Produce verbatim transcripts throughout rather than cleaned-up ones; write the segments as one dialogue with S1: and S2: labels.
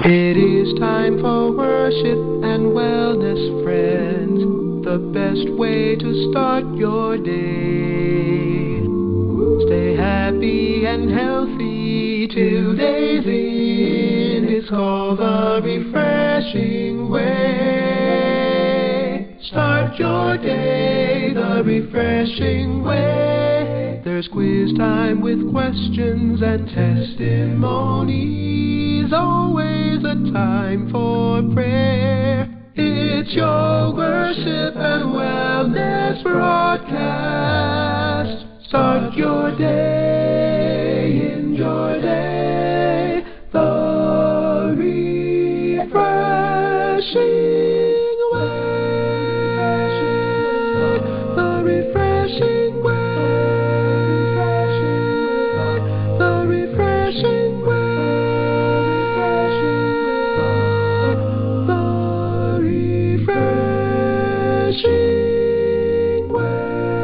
S1: It is time for worship and wellness, friends. The best way to start your day. Stay happy and healthy till day's end. It's called the refreshing way. Start your day the refreshing way. There's quiz time with questions and testimonies. Always a time for prayer. It's your worship and wellness broadcast. Start your day, enjoy day, the refreshing way, the refreshing way, the refreshing way, the refreshing way.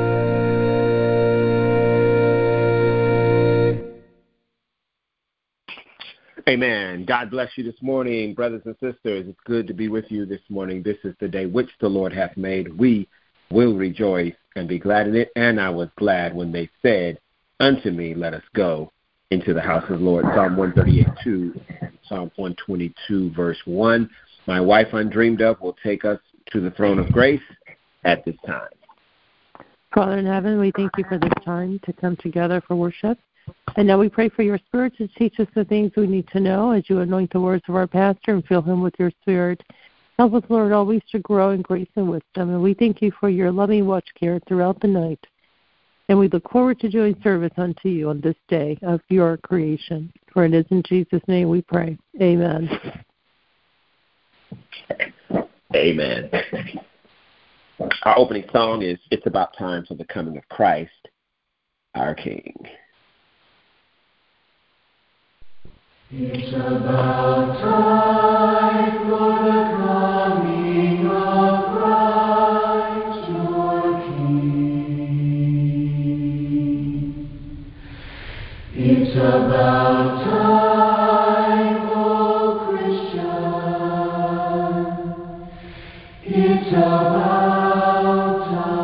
S2: Amen. God bless you this morning, brothers and sisters. It's good to be with you this morning. This is the day which the Lord hath made. We will rejoice and be glad in it. And I was glad when they said unto me, let us go into the house of the Lord. Psalm one thirty-eight two, Psalm one twenty-two, verse one. My wife undreamed of will take us to the throne of grace at this time.
S3: Father in heaven, we thank you for this time to come together for worship. And now we pray for your Spirit to teach us the things we need to know as you anoint the words of our pastor and fill him with your Spirit. Help us, Lord, always to grow in grace and wisdom. And we thank you for your loving watch care throughout the night. And we look forward to doing service unto you on this day of your creation. For it is in Jesus' name we pray. Amen.
S2: Amen. Our opening song is It's About Time for the Coming of Christ, our King.
S1: It's about time for the coming of Christ, your King. It's about time, oh Christian. It's about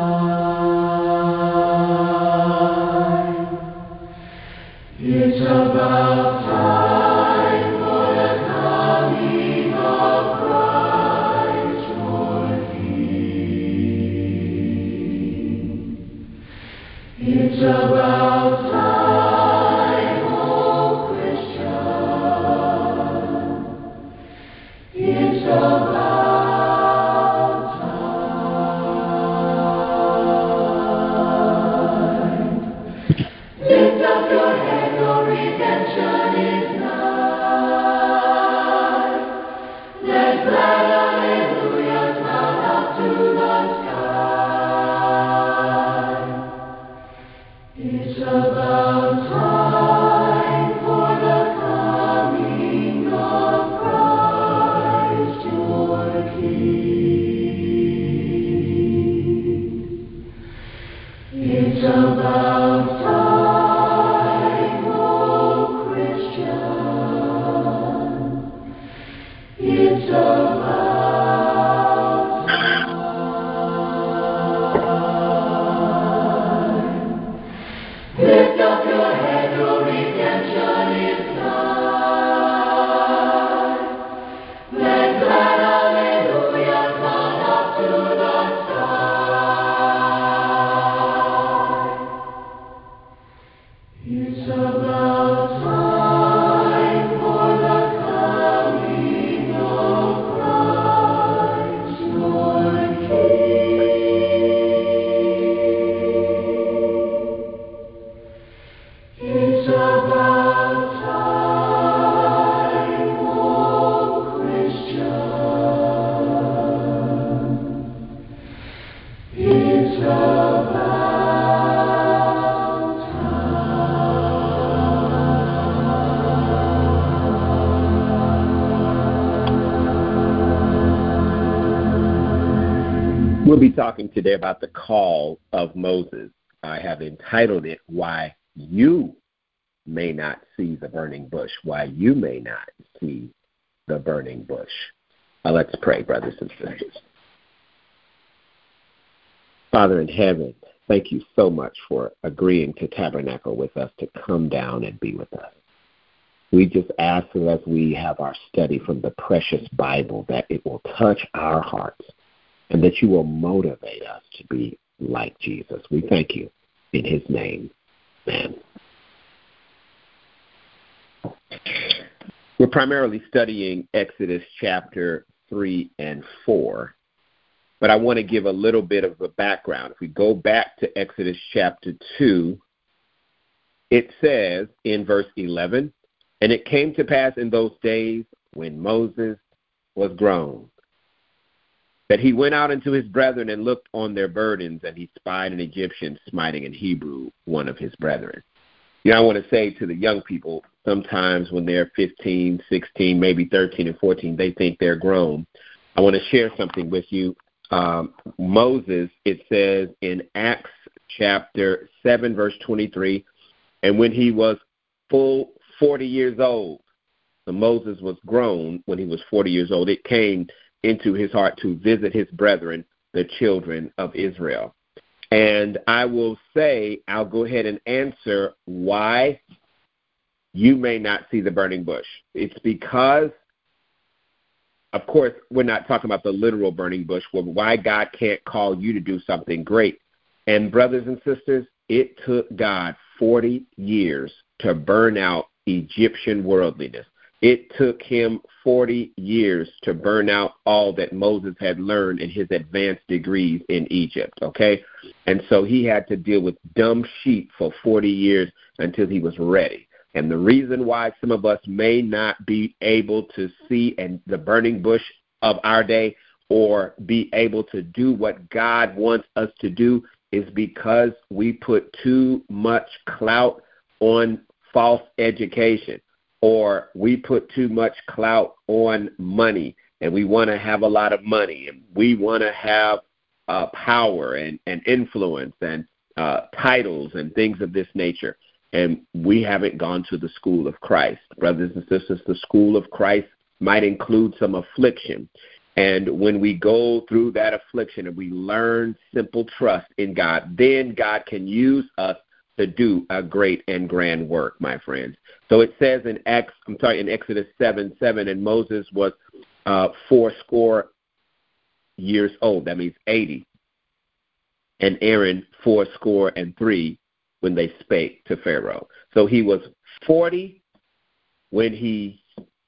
S1: time. It's about time. It's about time, oh Christian. It's about time. Lift up your head, your redemption is nigh. Let glad hallelujahs mount up to the sky. It's about time for the coming of Christ, your King. It's about time, oh Christian. It's about time. Lift up your head, your redemption is nigh. Let glad hallelujahs mount up to the sky. It's about time for the coming of Christ, your King. It's about time, oh Christian. It's about time.
S2: We'll be talking today about the call of Moses. I have entitled it, Why You May Not See the Burning Bush, Why You May Not See the burning bush. Uh, let's pray, brothers and sisters. Father in heaven, thank you so much for agreeing to tabernacle with us, to come down and be with us. We just ask that as we have our study from the precious Bible, that it will touch our hearts and that you will motivate us to be like Jesus. We thank you in his name. Amen. We're primarily studying Exodus chapter three and four, but I want to give a little bit of a background. If we go back to Exodus chapter two, it says in verse eleven, "And it came to pass in those days when Moses was grown, that he went out unto his brethren and looked on their burdens, and he spied an Egyptian smiting an Hebrew, one of his brethren." You know, I want to say to the young people, sometimes when they're fifteen, sixteen, maybe thirteen and fourteen, they think they're grown. I want to share something with you. Um, Moses, it says in Acts chapter seven, verse twenty-three, "And when he was full forty years old," so Moses was grown when he was forty years old, "it came into his heart to visit his brethren, the children of Israel." And I will say, I'll go ahead and answer why you may not see the burning bush. It's because, of course, we're not talking about the literal burning bush, well, why God can't call you to do something great. And brothers and sisters, it took God forty years to burn out Egyptian worldliness. It took him forty years to burn out all that Moses had learned in his advanced degrees in Egypt, okay? And so he had to deal with dumb sheep for forty years until he was ready. And the reason why some of us may not be able to see and the burning bush of our day or be able to do what God wants us to do is because we put too much clout on false education, or we put too much clout on money, and we want to have a lot of money, and we want to have uh, power and, and influence and uh, titles and things of this nature. And we haven't gone to the school of Christ. Brothers and sisters, the school of Christ might include some affliction. And when we go through that affliction and we learn simple trust in God, then God can use us to do a great and grand work, my friends. So it says in Ex, I'm sorry, in Exodus seven seven, and Moses was uh, four score years old. That means eighty. And Aaron four score and three when they spake to Pharaoh. So he was forty when he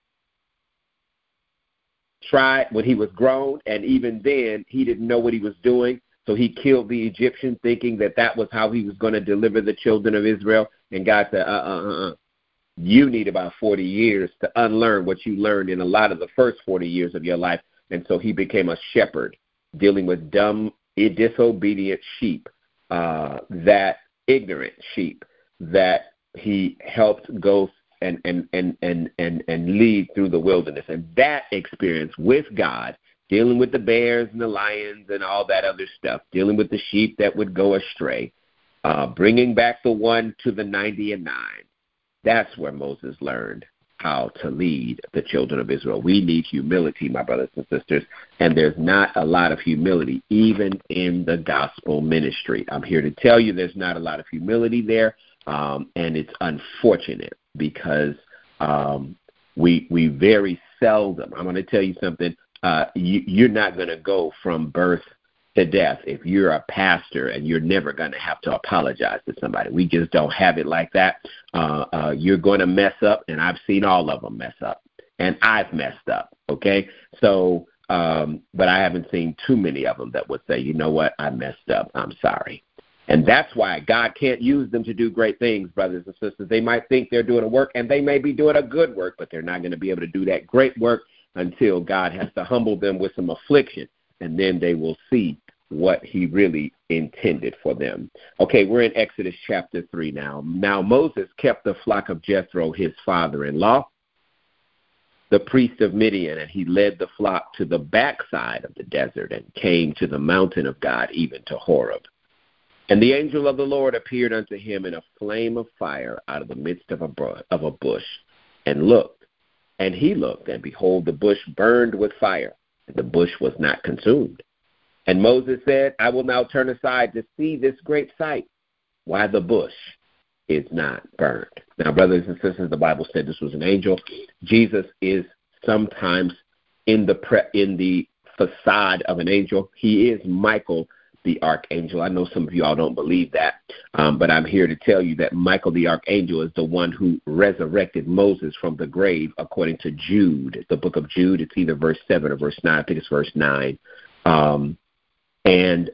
S2: tried, when he was grown, and even then he didn't know what he was doing. So he killed the Egyptian thinking that that was how he was going to deliver the children of Israel. And God said, uh-uh-uh-uh. You need about forty years to unlearn what you learned in a lot of the first forty years of your life. And so he became a shepherd dealing with dumb, disobedient sheep, uh, that ignorant sheep that he helped go and, and, and, and, and, and lead through the wilderness. And that experience with God, dealing with the bears and the lions and all that other stuff, dealing with the sheep that would go astray, uh, bringing back the one to the ninety and nine. That's where Moses learned how to lead the children of Israel. We need humility, my brothers and sisters, and there's not a lot of humility even in the gospel ministry. I'm here to tell you there's not a lot of humility there, um, and it's unfortunate because um, we we very seldom, I'm going to tell you something, uh, you, you're not going to go from birth to death if you're a pastor and you're never going to have to apologize to somebody. We just don't have it like that. Uh, uh, you're going to mess up, and I've seen all of them mess up, and I've messed up, okay? So, um, but I haven't seen too many of them that would say, you know what, I messed up, I'm sorry. And that's why God can't use them to do great things, brothers and sisters. They might think they're doing a work, and they may be doing a good work, but they're not going to be able to do that great work until God has to humble them with some affliction, and then they will see what he really intended for them. Okay, we're in Exodus chapter three now. Now Moses kept the flock of Jethro, his father-in-law, the priest of Midian, and he led the flock to the backside of the desert and came to the mountain of God, even to Horeb. And the angel of the Lord appeared unto him in a flame of fire out of the midst of a, of a bush. And look, And he looked, and behold, the bush burned with fire, and the bush was not consumed. And Moses said, I will now turn aside to see this great sight, why the bush is not burned. Now, brothers and sisters, the Bible said this was an angel. Jesus is sometimes in the pre- in the facade of an angel. He is Michael, the archangel. I know some of you all don't believe that, um, but I'm here to tell you that Michael, the archangel, is the one who resurrected Moses from the grave, according to Jude, the book of Jude. It's either verse seven or verse nine. I think it's verse nine. Um, and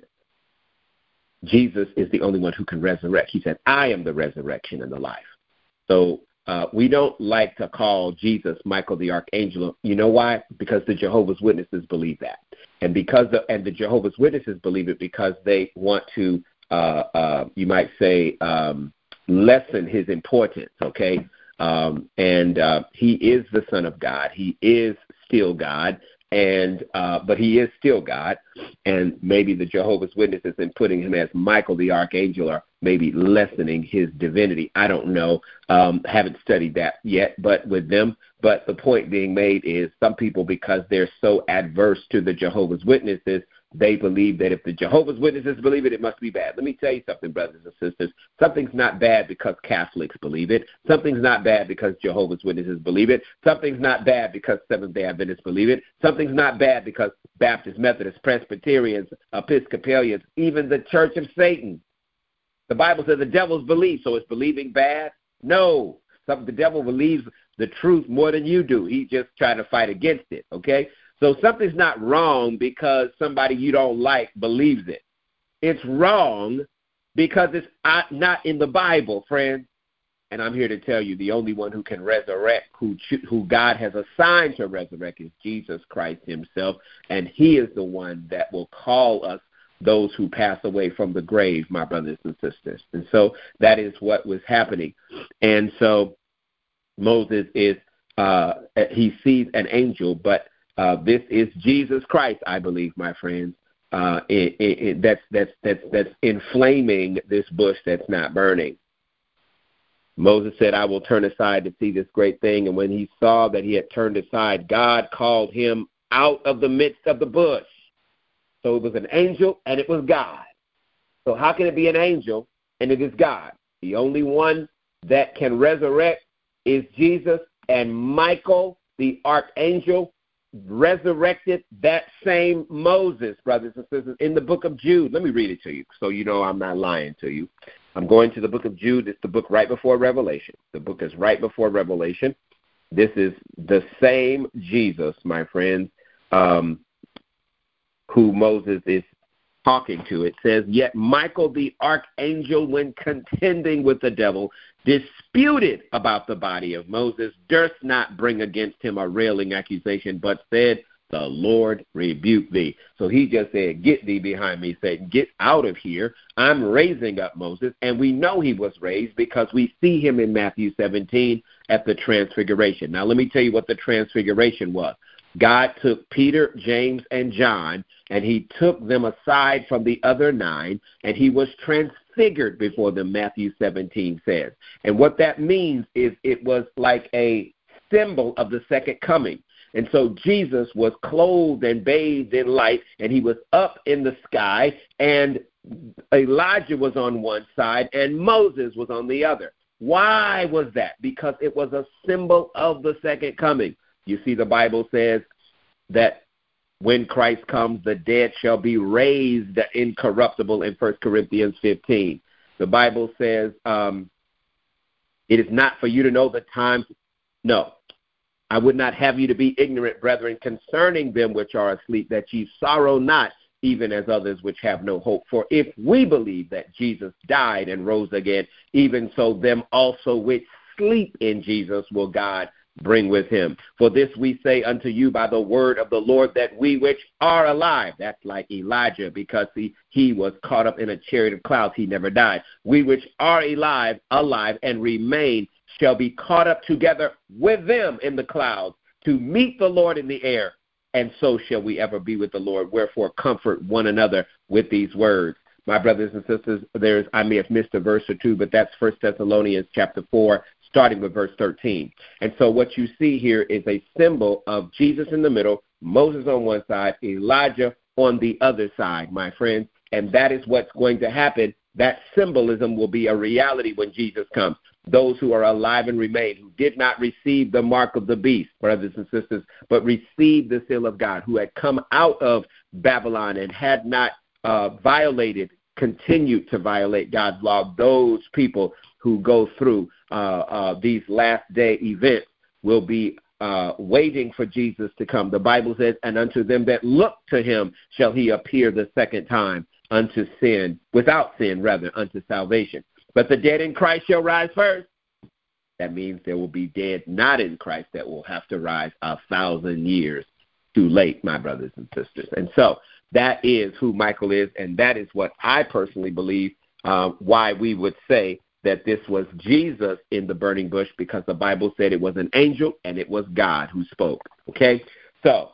S2: Jesus is the only one who can resurrect. He said, I am the resurrection and the life. So uh, we don't like to call Jesus Michael the Archangel. You know why? Because the Jehovah's Witnesses believe that. And because the, and the Jehovah's Witnesses believe it because they want to, uh, uh, you might say, um, lessen his importance, okay? Um, and uh, he is the Son of God. He is still God. And uh, but he is still God, and maybe the Jehovah's Witnesses in putting him as Michael the Archangel are maybe lessening his divinity. I don't know. Um, haven't studied that yet, but with them. But the point being made is some people, because they're so adverse to the Jehovah's Witnesses, they believe that if the Jehovah's Witnesses believe it, it must be bad. Let me tell you something, brothers and sisters. Something's not bad because Catholics believe it. Something's not bad because Jehovah's Witnesses believe it. Something's not bad because Seventh-day Adventists believe it. Something's not bad because Baptists, Methodists, Presbyterians, Episcopalians, even the Church of Satan. The Bible says the devils believe, so is believing bad? No. Some, the devil believes the truth more than you do. He's just trying to fight against it, okay? So something's not wrong because somebody you don't like believes it. It's wrong because it's not in the Bible, friends. And I'm here to tell you the only one who can resurrect, who who God has assigned to resurrect, is Jesus Christ himself. And he is the one that will call us those who pass away from the grave, my brothers and sisters. And so that is what was happening. And so Moses is, uh, he sees an angel, but Uh, this is Jesus Christ, I believe, my friends. Uh, it, it, it, that's that's that's that's inflaming this bush that's not burning. Moses said, "I will turn aside to see this great thing." And when he saw that he had turned aside, God called him out of the midst of the bush. So it was an angel and it was God. So how can it be an angel and it is God? The only one that can resurrect is Jesus, and Michael, the archangel, resurrected that same Moses, brothers and sisters, in the book of Jude. Let me read it to you so you know I'm not lying to you. I'm going to the book of Jude. It's the book right before Revelation. The book is right before Revelation. This is the same Jesus, my friends, um, who Moses is talking to. It says, yet Michael the archangel, when contending with the devil, disputed about the body of Moses, durst not bring against him a railing accusation, but said, the Lord rebuke thee. So he just said, get thee behind me, Satan. Get out of here. I'm raising up Moses. And we know he was raised because we see him in Matthew seventeen at the transfiguration. Now, let me tell you what the transfiguration was. God took Peter, James, and John, and he took them aside from the other nine, and he was transfigured before them, Matthew seventeen says. And what that means is it was like a symbol of the second coming. And so Jesus was clothed and bathed in light, and he was up in the sky, and Elijah was on one side, and Moses was on the other. Why was that? Because it was a symbol of the second coming. You see, the Bible says that when Christ comes, the dead shall be raised incorruptible in First Corinthians fifteen. The Bible says um, it is not for you to know the times. No, I would not have you to be ignorant, brethren, concerning them which are asleep, that ye sorrow not, even as others which have no hope. For if we believe that Jesus died and rose again, even so them also which sleep in Jesus will God bring with him. For this we say unto you by the word of the Lord, that we which are alive, that's like Elijah, because he, he was caught up in a chariot of clouds, he never died. We which are alive, alive and remain shall be caught up together with them in the clouds to meet the Lord in the air, and so shall we ever be with the Lord. Wherefore comfort one another with these words. My brothers and sisters, there's I may have missed a verse or two, but that's First Thessalonians chapter four, starting with verse thirteen. And so what you see here is a symbol of Jesus in the middle, Moses on one side, Elijah on the other side, my friends. And that is what's going to happen. That symbolism will be a reality when Jesus comes. Those who are alive and remain, who did not receive the mark of the beast, brothers and sisters, but received the seal of God, who had come out of Babylon and had not uh, violated, continued to violate God's law, those people who go through uh, uh, these last day events will be uh, waiting for Jesus to come. The Bible says, and unto them that look to him shall he appear the second time unto sin, without sin rather, unto salvation. But the dead in Christ shall rise first. That means there will be dead not in Christ that will have to rise a thousand years too late, my brothers and sisters. And so that is who Michael is, and that is what I personally believe uh, why we would say that this was Jesus in the burning bush, because the Bible said it was an angel and it was God who spoke. Okay? So,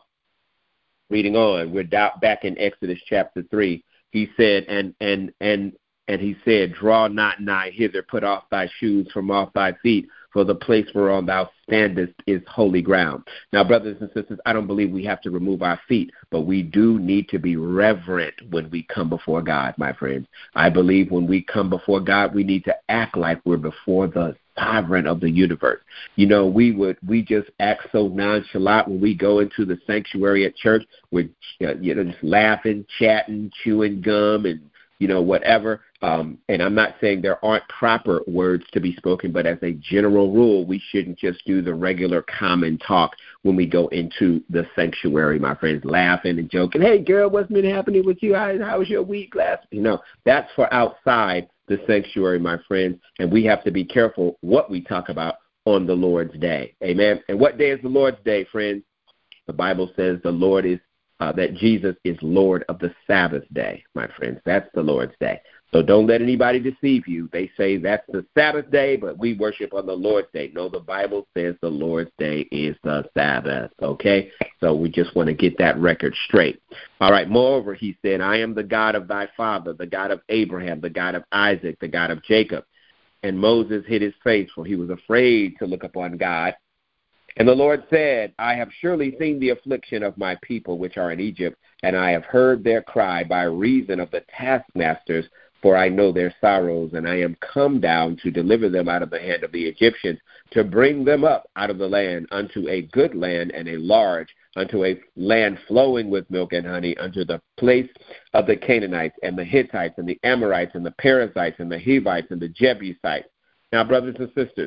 S2: reading on, we're back in Exodus chapter three. He said, and and and and he said, draw not nigh hither, put off thy shoes from off thy feet, for the place whereon thou standest is holy ground. Now, brothers and sisters, I don't believe we have to remove our feet, but we do need to be reverent when we come before God, my friends. I believe when we come before God, we need to act like we're before the sovereign of the universe. You know, we would we just act so nonchalant when we go into the sanctuary at church. We're uh, you know just laughing, chatting, chewing gum, and you know whatever. Um, and I'm not saying there aren't proper words to be spoken, but as a general rule, we shouldn't just do the regular common talk when we go into the sanctuary, my friends, laughing and joking. Hey, girl, what's been happening with you? How, how was your week last? You know, that's for outside the sanctuary, my friends, and we have to be careful what we talk about on the Lord's day. Amen. And what day is the Lord's day, friends? The Bible says the Lord is, uh, that Jesus is Lord of the Sabbath day, my friends. That's the Lord's day. So don't let anybody deceive you. They say that's the Sabbath day, but we worship on the Lord's day. No, the Bible says the Lord's day is the Sabbath, okay? So we just want to get that record straight. All right, moreover, he said, I am the God of thy father, the God of Abraham, the God of Isaac, the God of Jacob. And Moses hid his face, for he was afraid to look upon God. And the Lord said, I have surely seen the affliction of my people which are in Egypt, and I have heard their cry by reason of the taskmasters, for I know their sorrows, and I am come down to deliver them out of the hand of the Egyptians, to bring them up out of the land unto a good land and a large, unto a land flowing with milk and honey, unto the place of the Canaanites and the Hittites and the Amorites and the Perizzites and the Hivites and the Jebusites. Now, brothers and sisters,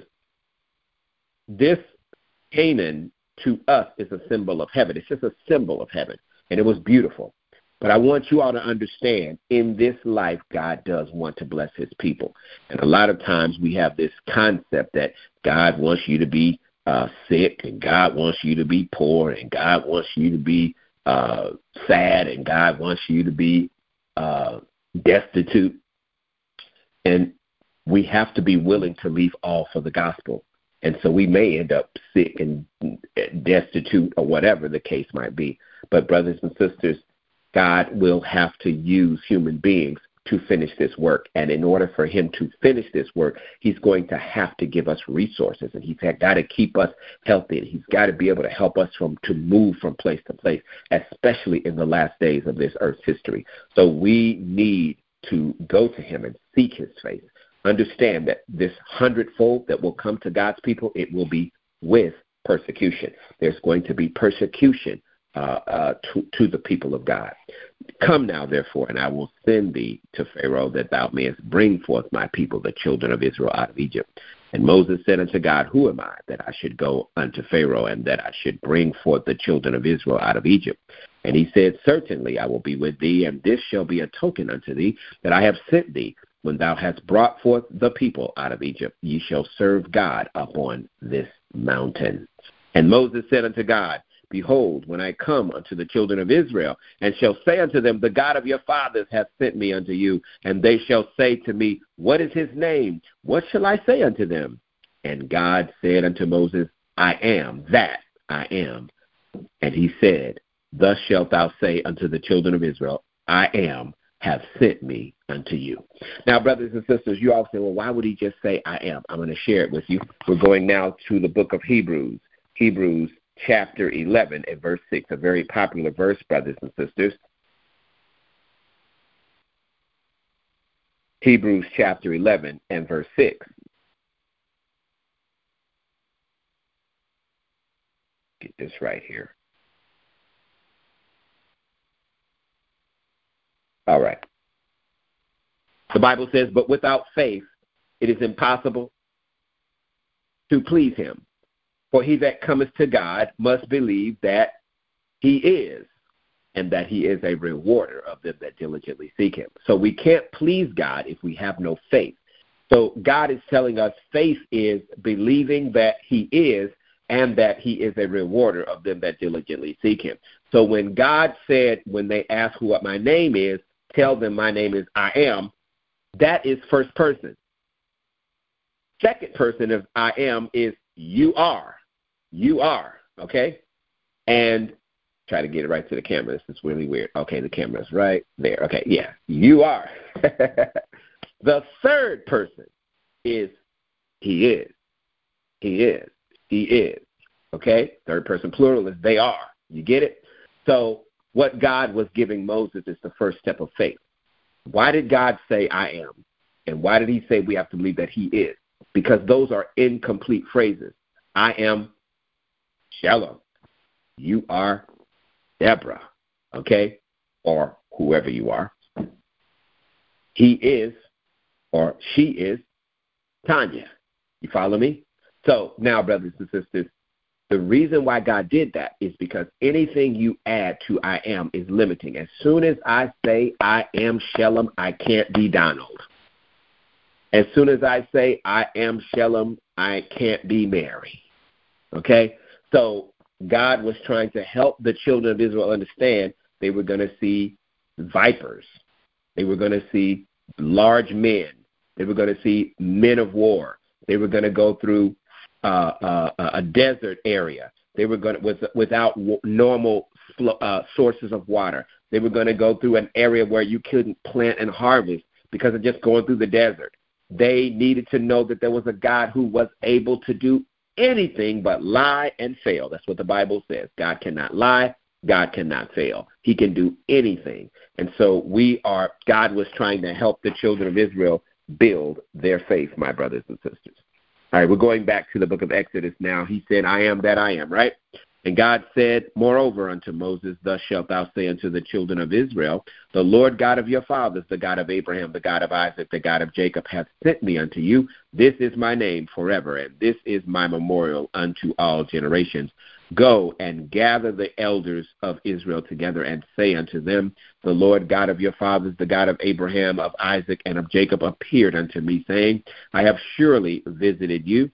S2: this Canaan to us is a symbol of heaven. It's just a symbol of heaven, and it was beautiful. But I want you all to understand, in this life, God does want to bless his people. And a lot of times we have this concept that God wants you to be uh, sick, and God wants you to be poor, and God wants you to be uh, sad, and God wants you to be uh, destitute. And we have to be willing to leave all for the gospel. And so we may end up sick and destitute or whatever the case might be. But brothers and sisters, God will have to use human beings to finish this work. And in order for him to finish this work, he's going to have to give us resources. And he's got to keep us healthy. And he's got to be able to help us from to move from place to place, especially in the last days of this earth's history. So we need to go to him and seek his face. Understand that this hundredfold that will come to God's people, it will be with persecution. There's going to be persecution Uh, uh, to, to the people of God. Come now, therefore, and I will send thee to Pharaoh, that thou mayest bring forth my people, the children of Israel, out of Egypt. And Moses said unto God, who am I, that I should go unto Pharaoh, and that I should bring forth the children of Israel out of Egypt? And he said, certainly I will be with thee, and this shall be a token unto thee, that I have sent thee. When thou hast brought forth the people out of Egypt, ye shall serve God upon this mountain. And Moses said unto God, behold, when I come unto the children of Israel, and shall say unto them, the God of your fathers hath sent me unto you, and they shall say to me, what is his name? What shall I say unto them? And God said unto Moses, I am that I am. And he said, thus shalt thou say unto the children of Israel, I am, have sent me unto you. Now, brothers and sisters, you all say, well, why would he just say, I am? I'm going to share it with you. We're going now to the book of Hebrews, Hebrews chapter eleven and verse six, a very popular verse, brothers and sisters. Hebrews chapter eleven and verse six. Get this right here. All right. The Bible says, but without faith it is impossible to please him. For he that cometh to God must believe that he is, and that he is a rewarder of them that diligently seek him. So we can't please God if we have no faith. So God is telling us faith is believing that he is, and that he is a rewarder of them that diligently seek him. So when God said, when they ask who what my name is, tell them my name is I am, that is first person. Second person of I am is you are. You are, okay? And try to get it right to the camera. This is really weird. Okay, the camera's right there. Okay, yeah, you are. The third person is he is. He is. He is. Okay? Third person plural is they are. You get it? So what God was giving Moses is the first step of faith. Why did God say I am? And why did he say we have to believe that he is? Because those are incomplete phrases. I am Shalom. You are Deborah. Okay? Or whoever you are. He is, or she is, Tanya. You follow me? So now, brothers and sisters, the reason why God did that is because anything you add to I am is limiting. As soon as I say I am Shalom, I can't be Donald. As soon as I say I am Shalom, I can't be Mary. Okay? So God was trying to help the children of Israel understand they were going to see vipers. They were going to see large men. They were going to see men of war. They were going to go through uh, uh, a desert area. They were going to, with, without w- normal uh, sources of water. They were going to go through an area where you couldn't plant and harvest because of just going through the desert. They needed to know that there was a God who was able to do anything but lie and fail. That's what the Bible says. God cannot lie. God cannot fail. He can do anything. And so we are, God was trying to help the children of Israel build their faith, my brothers and sisters. All right, we're going back to the book of Exodus now. He said, I am that I am, right? And God said, moreover unto Moses, thus shalt thou say unto the children of Israel, the Lord God of your fathers, the God of Abraham, the God of Isaac, the God of Jacob, hath sent me unto you. This is my name forever, and this is my memorial unto all generations. Go and gather the elders of Israel together and say unto them, the Lord God of your fathers, the God of Abraham, of Isaac, and of Jacob appeared unto me, saying, I have surely visited you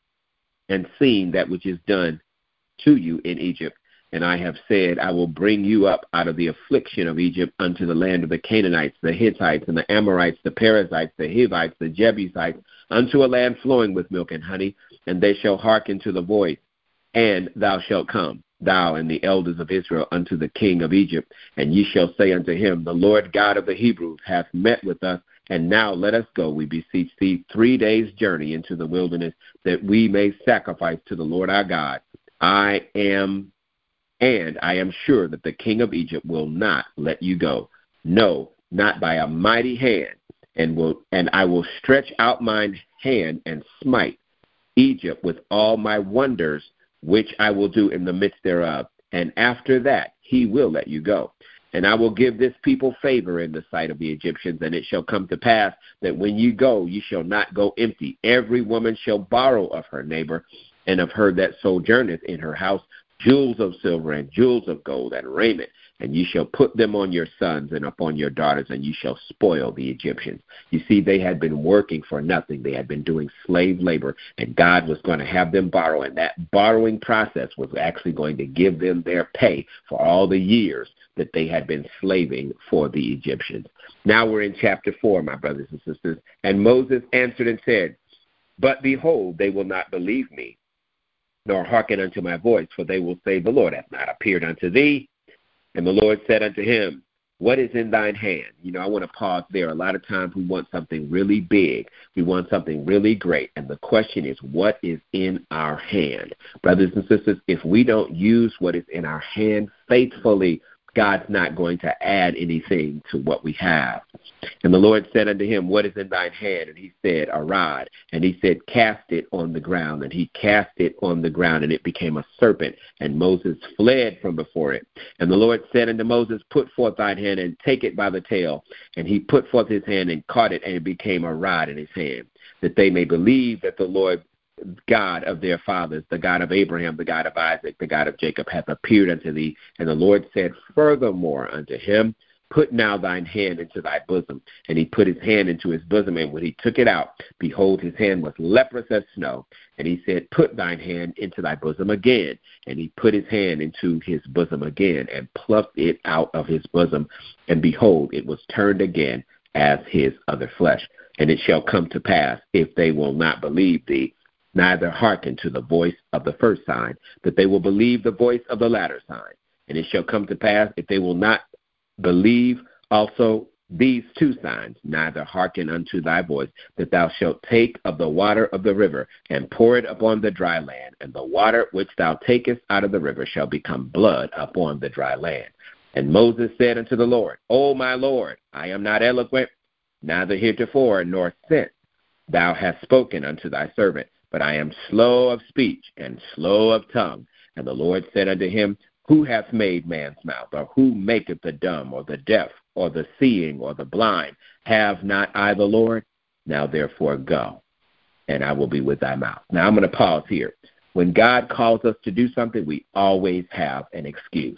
S2: and seen that which is done to you in Egypt. And I have said, I will bring you up out of the affliction of Egypt unto the land of the Canaanites, the Hittites, and the Amorites, the Perizzites, the Hivites, the Jebusites, unto a land flowing with milk and honey, and they shall hearken to the voice. And thou shalt come, thou and the elders of Israel, unto the king of Egypt, and ye shall say unto him, the Lord God of the Hebrews hath met with us, and now let us go, we beseech thee, three days' journey into the wilderness, that we may sacrifice to the Lord our God. I am, and I am sure that the king of Egypt will not let you go. No, not by a mighty hand, and will, and I will stretch out mine hand and smite Egypt with all my wonders, which I will do in the midst thereof. And after that he will let you go. And I will give this people favor in the sight of the Egyptians, and it shall come to pass that when you go, you shall not go empty. Every woman shall borrow of her neighbor, and of her that sojourneth in her house, jewels of silver and jewels of gold and raiment, and you shall put them on your sons and upon your daughters, and you shall spoil the Egyptians. You see, they had been working for nothing. They had been doing slave labor, and God was going to have them borrow, and that borrowing process was actually going to give them their pay for all the years that they had been slaving for the Egyptians. Now we're in chapter four, my brothers and sisters. And Moses answered and said, but behold, they will not believe me, nor hearken unto my voice, for they will say, the Lord hath not appeared unto thee. And the Lord said unto him, What is in thine hand? You know, I want to pause there. A lot of times we want something really big. We want something really great. And the question is, what is in our hand? Brothers and sisters, if we don't use what is in our hand faithfully, God's not going to add anything to what we have. And the Lord said unto him, what is in thine hand? And he said, a rod. And he said, cast it on the ground. And he cast it on the ground, and it became a serpent. And Moses fled from before it. And the Lord said unto Moses, put forth thine hand and take it by the tail. And he put forth his hand and caught it, and it became a rod in his hand, that they may believe that the Lord God of their fathers, the God of Abraham, the God of Isaac, the God of Jacob, hath appeared unto thee. And the Lord said furthermore unto him, put now thine hand into thy bosom. And he put his hand into his bosom, and when he took it out, behold, his hand was leprous as snow. And he said, put thine hand into thy bosom again. And he put his hand into his bosom again, and plucked it out of his bosom. And behold, it was turned again as his other flesh. And it shall come to pass, if they will not believe thee, neither hearken to the voice of the first sign, that they will believe the voice of the latter sign. And it shall come to pass, if they will not believe also these two signs, neither hearken unto thy voice, that thou shalt take of the water of the river, and pour it upon the dry land, and the water which thou takest out of the river shall become blood upon the dry land. And Moses said unto the Lord, O my Lord, I am not eloquent, neither heretofore nor since thou hast spoken unto thy servant, but I am slow of speech and slow of tongue. And the Lord said unto him, who hath made man's mouth, or who maketh the dumb, or the deaf, or the seeing, or the blind? Have not I the Lord? Now therefore go, and I will be with thy mouth. Now I'm going to pause here. When God calls us to do something, we always have an excuse.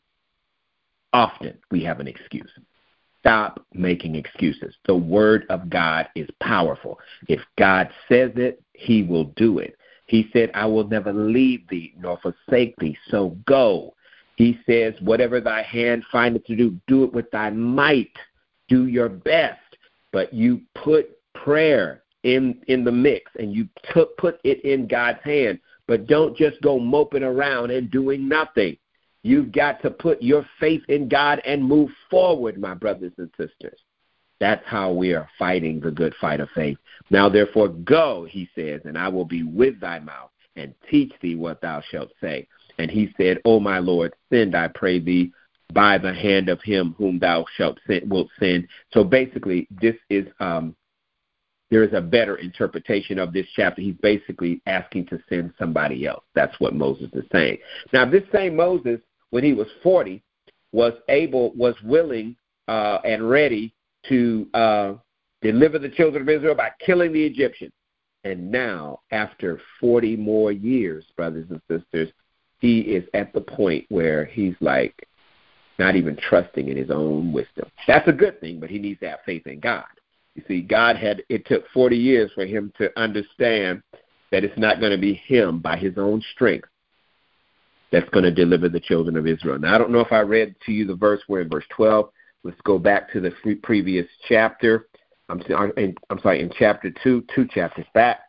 S2: Often we have an excuse. Stop making excuses. The word of God is powerful. If God says it, he will do it. He said, I will never leave thee nor forsake thee, so go. He says, whatever thy hand findeth to do, do it with thy might. Do your best. But you put prayer in, in the mix, and you took, put it in God's hand. But don't just go moping around and doing nothing. You've got to put your faith in God and move forward, my brothers and sisters. That's how we are fighting the good fight of faith. Now, therefore, go, he says, and I will be with thy mouth and teach thee what thou shalt say. And he said, O my Lord, send, I pray thee, by the hand of him whom thou shalt send, wilt send. So basically, this is um, there is a better interpretation of this chapter. He's basically asking to send somebody else. That's what Moses is saying. Now, this same Moses, when he was forty, was able, was willing uh, and ready to uh, deliver the children of Israel by killing the Egyptians. And now, after forty more years, brothers and sisters, he is at the point where he's like not even trusting in his own wisdom. That's a good thing, but he needs to have faith in God. You see, God had, it took forty years for him to understand that it's not going to be him by his own strength that's going to deliver the children of Israel. Now, I don't know if I read to you the verse. We're in verse twelve. Let's go back to the previous chapter. I'm, in, I'm sorry, in chapter two, two chapters back.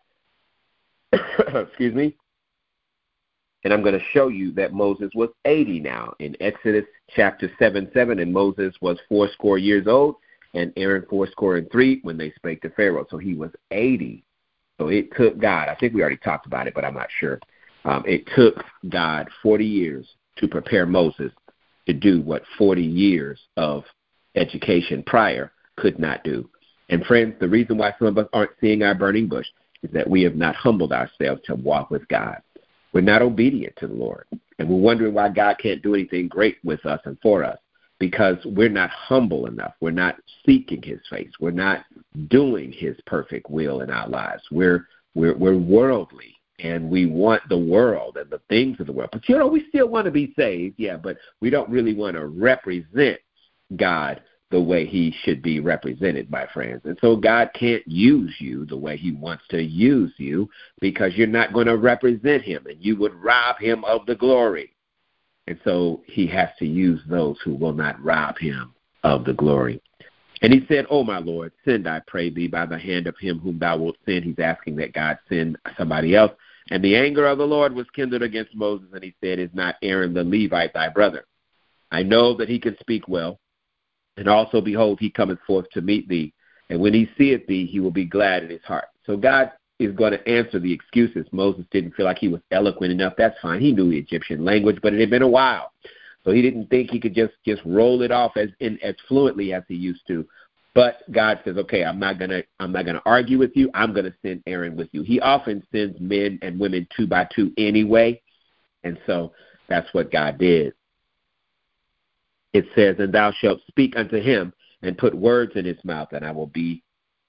S2: Excuse me. And I'm going to show you that Moses was eighty now. In Exodus chapter seven, seven, and Moses was fourscore years old, and Aaron fourscore and three when they spake to Pharaoh. So he was eighty. So it took God, I think we already talked about it, but I'm not sure. Um, it took God forty years to prepare Moses to do what forty years of education prior could not do. And friends, the reason why some of us aren't seeing our burning bush is that we have not humbled ourselves to walk with God. We're not obedient to the Lord. And we're wondering why God can't do anything great with us and for us, because we're not humble enough. We're not seeking his face. We're not doing his perfect will in our lives. We're we're, we're worldly, and we want the world and the things of the world. But, you know, we still want to be saved, yeah, but we don't really want to represent God the way he should be represented, my friends. And so God can't use you the way he wants to use you, because you're not going to represent him, and you would rob him of the glory. And so he has to use those who will not rob him of the glory. And he said, O my Lord, send, I pray thee, by the hand of him whom thou wilt send. He's asking that God send somebody else. And the anger of the Lord was kindled against Moses, and he said, Is not Aaron the Levite thy brother? I know that he can speak well, And also, behold, he cometh forth to meet thee. And when he seeth thee, he will be glad in his heart. So God is going to answer the excuses. Moses didn't feel like he was eloquent enough. That's fine. He knew the Egyptian language, but it had been a while. So he didn't think he could just, just roll it off as in, as fluently as he used to. But God says, okay, I'm not gonna I'm not gonna argue with you. I'm gonna send Aaron with you. He often sends men and women two by two anyway, and so that's what God did. It says, and thou shalt speak unto him and put words in his mouth, and I will be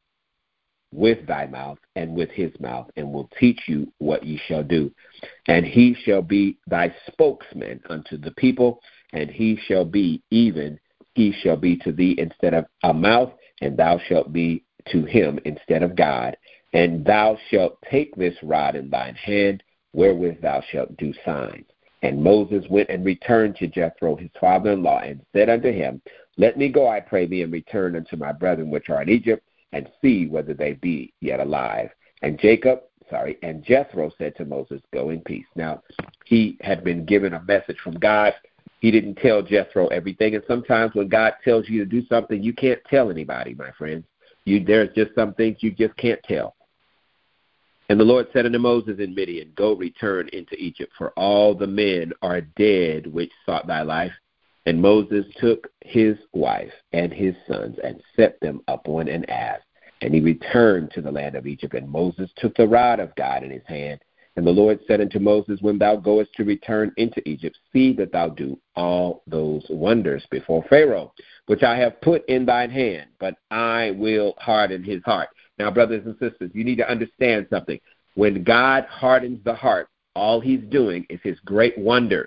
S2: with thy mouth and with his mouth, and will teach you what ye shall do. And he shall be thy spokesman unto the people, and he shall be even he shall be to thee instead of a mouth, and thou shalt be to him instead of God. And thou shalt take this rod in thine hand, wherewith thou shalt do signs. And Moses went and returned to Jethro his father-in-law, and said unto him, Let me go, I pray thee, and return unto my brethren which are in Egypt, and see whether they be yet alive. And Jacob, sorry, and Jethro said to Moses, Go in peace. Now, he had been given a message from God. He didn't tell Jethro everything. And sometimes when God tells you to do something, you can't tell anybody, my friends. You, there's just some things you just can't tell. And the Lord said unto Moses in Midian, Go return into Egypt, for all the men are dead which sought thy life. And Moses took his wife and his sons and set them upon an ass. And he returned to the land of Egypt. And Moses took the rod of God in his hand. And the Lord said unto Moses, When thou goest to return into Egypt, see that thou do all those wonders before Pharaoh, which I have put in thine hand, but I will harden his heart. Now, brothers and sisters, you need to understand something. When God hardens the heart, all he's doing is his great wonders.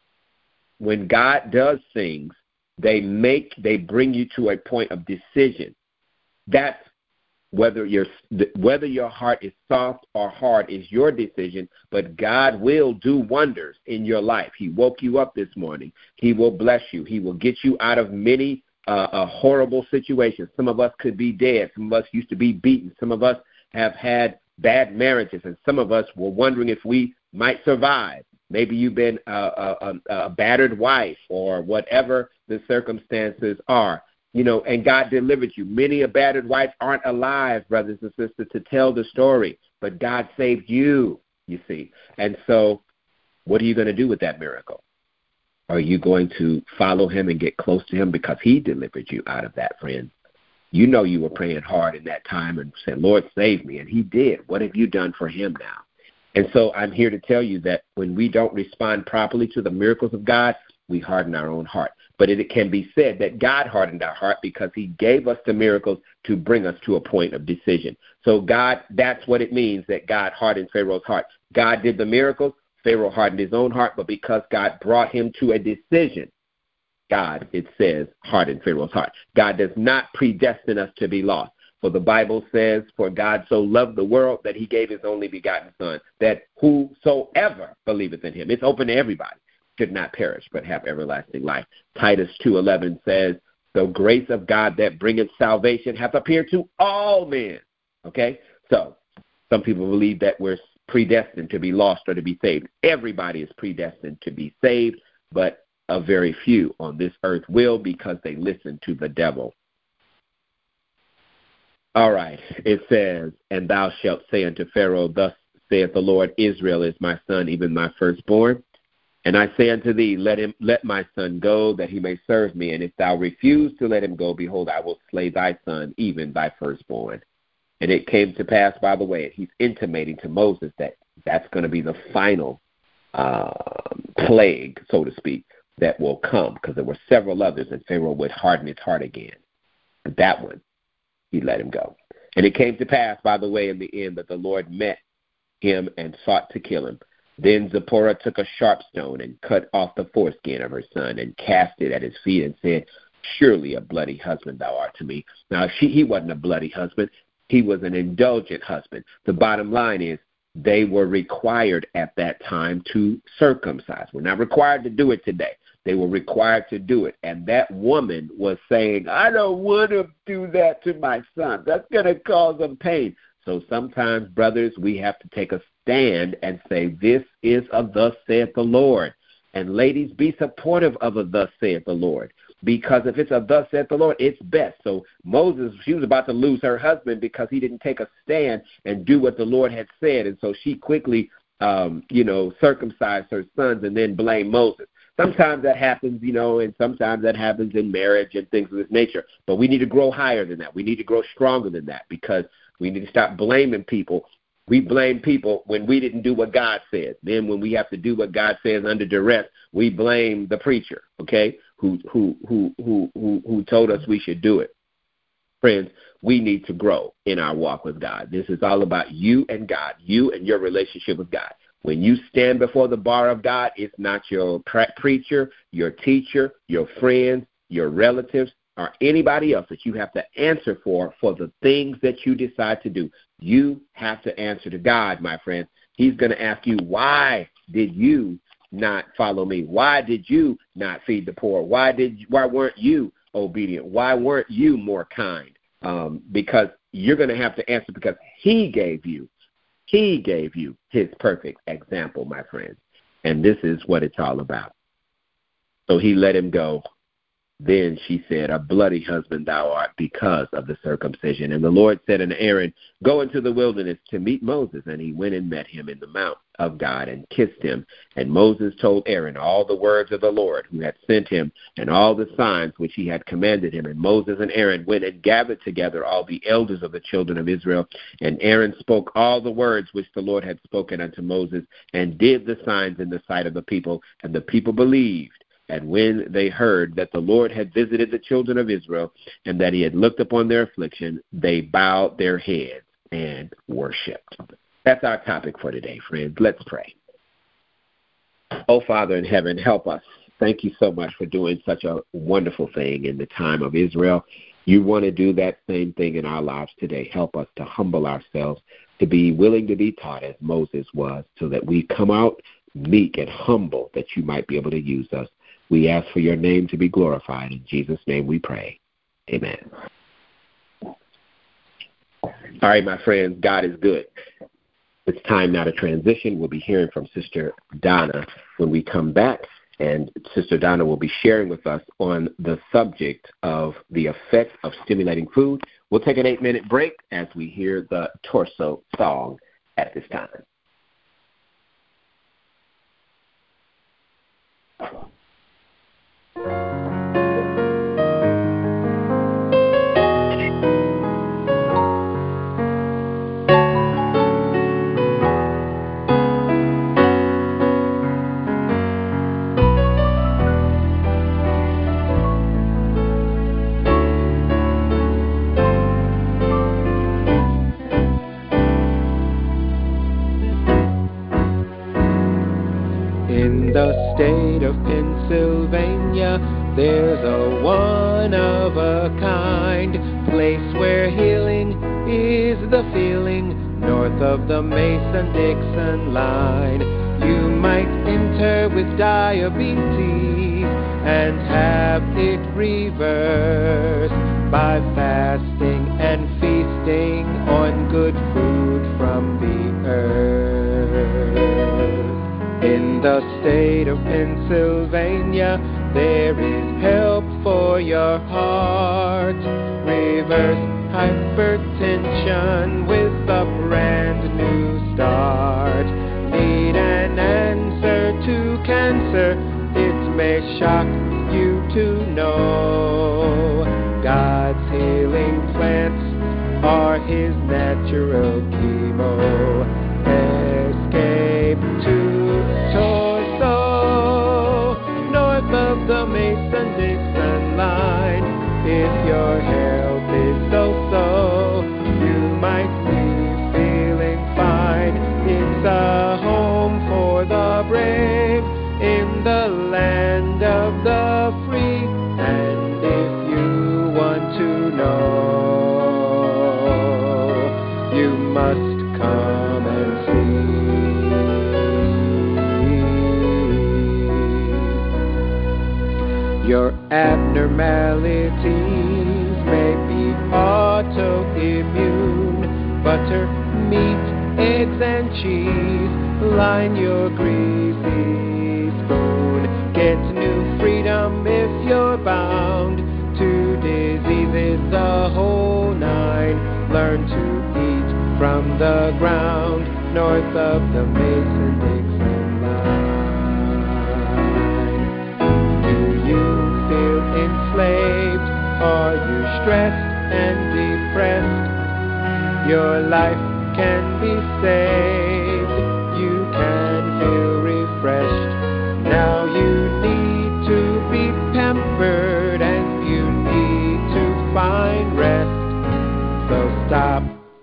S2: When God does things, they make, they bring you to a point of decision. That's Whether your whether your heart is soft or hard is your decision, but God will do wonders in your life. He woke you up this morning. He will bless you. He will get you out of many uh, uh, horrible situations. Some of us could be dead. Some of us used to be beaten. Some of us have had bad marriages, and some of us were wondering if we might survive. Maybe you've been a, a, a battered wife or whatever the circumstances are. You know, and God delivered you. Many a battered wife aren't alive, brothers and sisters, to tell the story. But God saved you, you see. And so what are you going to do with that miracle? Are you going to follow him and get close to him because he delivered you out of that, friend? You know you were praying hard in that time and said, Lord, save me. And he did. What have you done for him now? And so I'm here to tell you that when we don't respond properly to the miracles of God, we harden our own heart. But it can be said that God hardened our heart because he gave us the miracles to bring us to a point of decision. So God, that's what it means that God hardened Pharaoh's heart. God did the miracles. Pharaoh hardened his own heart, but because God brought him to a decision, God, it says, hardened Pharaoh's heart. God does not predestine us to be lost. For the Bible says, for God so loved the world that he gave his only begotten son, that whosoever believeth in him, it's open to everybody, should not perish, but have everlasting life. Titus two eleven says, the grace of God that bringeth salvation hath appeared to all men. Okay? So, some people believe that we're predestined to be lost or to be saved. Everybody is predestined to be saved, but a very few on this earth will because they listen to the devil. All right. It says, and thou shalt say unto Pharaoh, thus saith the Lord, Israel is my son, even my firstborn. And I say unto thee, let him, let my son go, that he may serve me. And if thou refuse to let him go, behold, I will slay thy son, even thy firstborn. And it came to pass, by the way, he's intimating to Moses that that's going to be the final uh, plague, so to speak, that will come, because there were several others, and Pharaoh would harden his heart again. And that one, he let him go. And it came to pass, by the way, in the end, that the Lord met him and sought to kill him. Then Zipporah took a sharp stone and cut off the foreskin of her son and cast it at his feet and said, surely a bloody husband thou art to me. Now, she, he wasn't a bloody husband. He was an indulgent husband. The bottom line is they were required at that time to circumcise. We're not required to do it today. They were required to do it. And that woman was saying, I don't want to do that to my son. That's going to cause him pain. So sometimes, brothers, we have to take a stand and say, this is of thus saith the Lord. And ladies, be supportive of a thus saith the Lord. because if it's a thus saith the Lord, it's best. So Moses, she was about to lose her husband because he didn't take a stand and do what the Lord had said. And so she quickly, um, you know, circumcised her sons and then blamed Moses. Sometimes that happens, you know, and sometimes that happens in marriage and things of this nature. But we need to grow higher than that. We need to grow stronger than that, because we need to stop blaming people. We blame people when we didn't do what God said. Then when we have to do what God says under duress, we blame the preacher, okay, who who who who who, who told us we should do it. Friends, we need to grow in our walk with God. This is all about you and God, you and your relationship with God. When you stand before the bar of God, it's not your pre- preacher, your teacher, your friends, your relatives, or anybody else that you have to answer for for the things that you decide to do. You have to answer to God, my friend. He's going to ask you, why did you not follow me? Why did you not feed the poor? Why did? Why weren't you obedient? Why weren't you more kind? Um, because you're going to have to answer, because he gave you, he gave you his perfect example, my friend. And this is what it's all about. So he let him go. Then she said, a bloody husband thou art because of the circumcision. And the Lord said unto Aaron, go into the wilderness to meet Moses. And he went and met him in the mount of God and kissed him. And Moses told Aaron all the words of the Lord who had sent him and all the signs which he had commanded him. And Moses and Aaron went and gathered together all the elders of the children of Israel. And Aaron spoke all the words which the Lord had spoken unto Moses, and did the signs in the sight of the people. And the people believed. And when they heard that the Lord had visited the children of Israel, and that he had looked upon their affliction, they bowed their heads and worshipped. That's our topic for today, friends. Let's pray. Oh, Father in heaven, help us. Thank you so much for doing such a wonderful thing in the time of Israel. You want to do that same thing in our lives today. Help us to humble ourselves, to be willing to be taught as Moses was, so that we come out meek and humble, that you might be able to use us. We ask for your name to be glorified. In Jesus' name we pray. Amen. All right, my friends, God is good. It's time now to transition. We'll be hearing from Sister Donna when we come back, and Sister Donna will be sharing with us on the subject of the effects of stimulating food. We'll take an eight-minute break as we hear the torso song at this time.
S1: In the state of Pennsylvania, there's a one-of-a-kind place where healing is the feeling, north of the Mason-Dixon line. You might enter with diabetes and have it reversed by fasting and feasting on good food from the earth. In the state of Pennsylvania, there is help for your heart. Reverse hypertension with a brand new start. Need an answer to cancer? It may shock you to know God's healing plants are his natural chemo. Escape to Torso, north of the Mason-Dixon line. If your health is so-so, you might be feeling fine. It's a home for the brave in the land of the free. And if you want to know, you must come and see. Your abnormalities may be autoimmune. Butter, meat, eggs, and cheese line your greasy spoon. Get new freedom if you're bound learn to eat from the ground north of the Mason-Dixon line. Do you feel enslaved? Are you stressed and depressed? Your life can be saved. You can feel refreshed. Now you need to be pampered and you need to find rest. So stop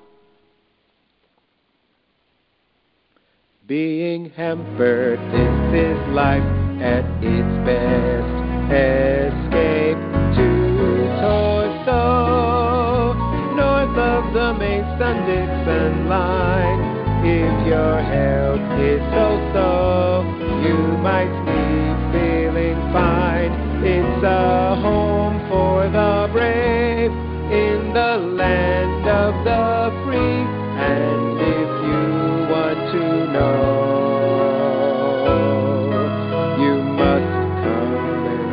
S1: being hampered. This is life at its best. Escape to Torso, north of the Mason-Dixon line. If your health is so-so, you might be feeling fine. It's a home for the brave in the land of the free. And if you want to know, you must come and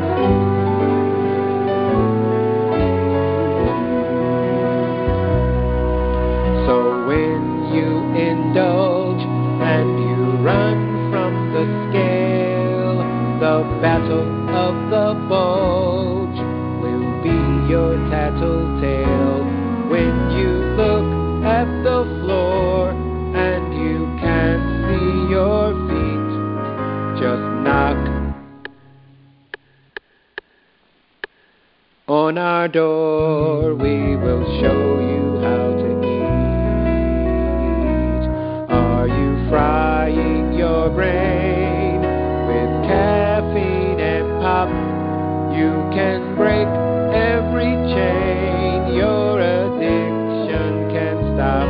S1: see. So when you indulge and you run from the scale, the battle of the bulge will be your tattletale. When you look at the floor and you can't see your feet, just knock on our door. We will show you how to eat. Are you frying your brain with caffeine and pop? You can break every chain. Your addiction can stop.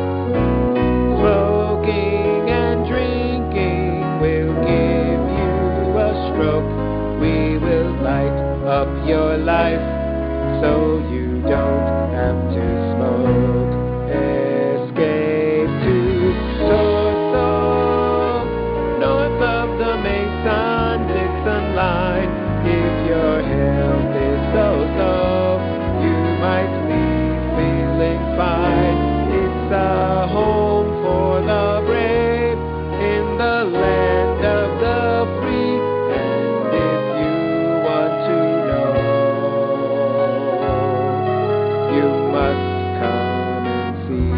S1: Smoking and drinking will give you a stroke. We will light up your life so you don't have to smoke. Escape to Torso, north of the Mason-Dixon line. If your health is so-so, you might be feeling fine. It's a home for the brave in the land of the free. And if you want to know, you must come and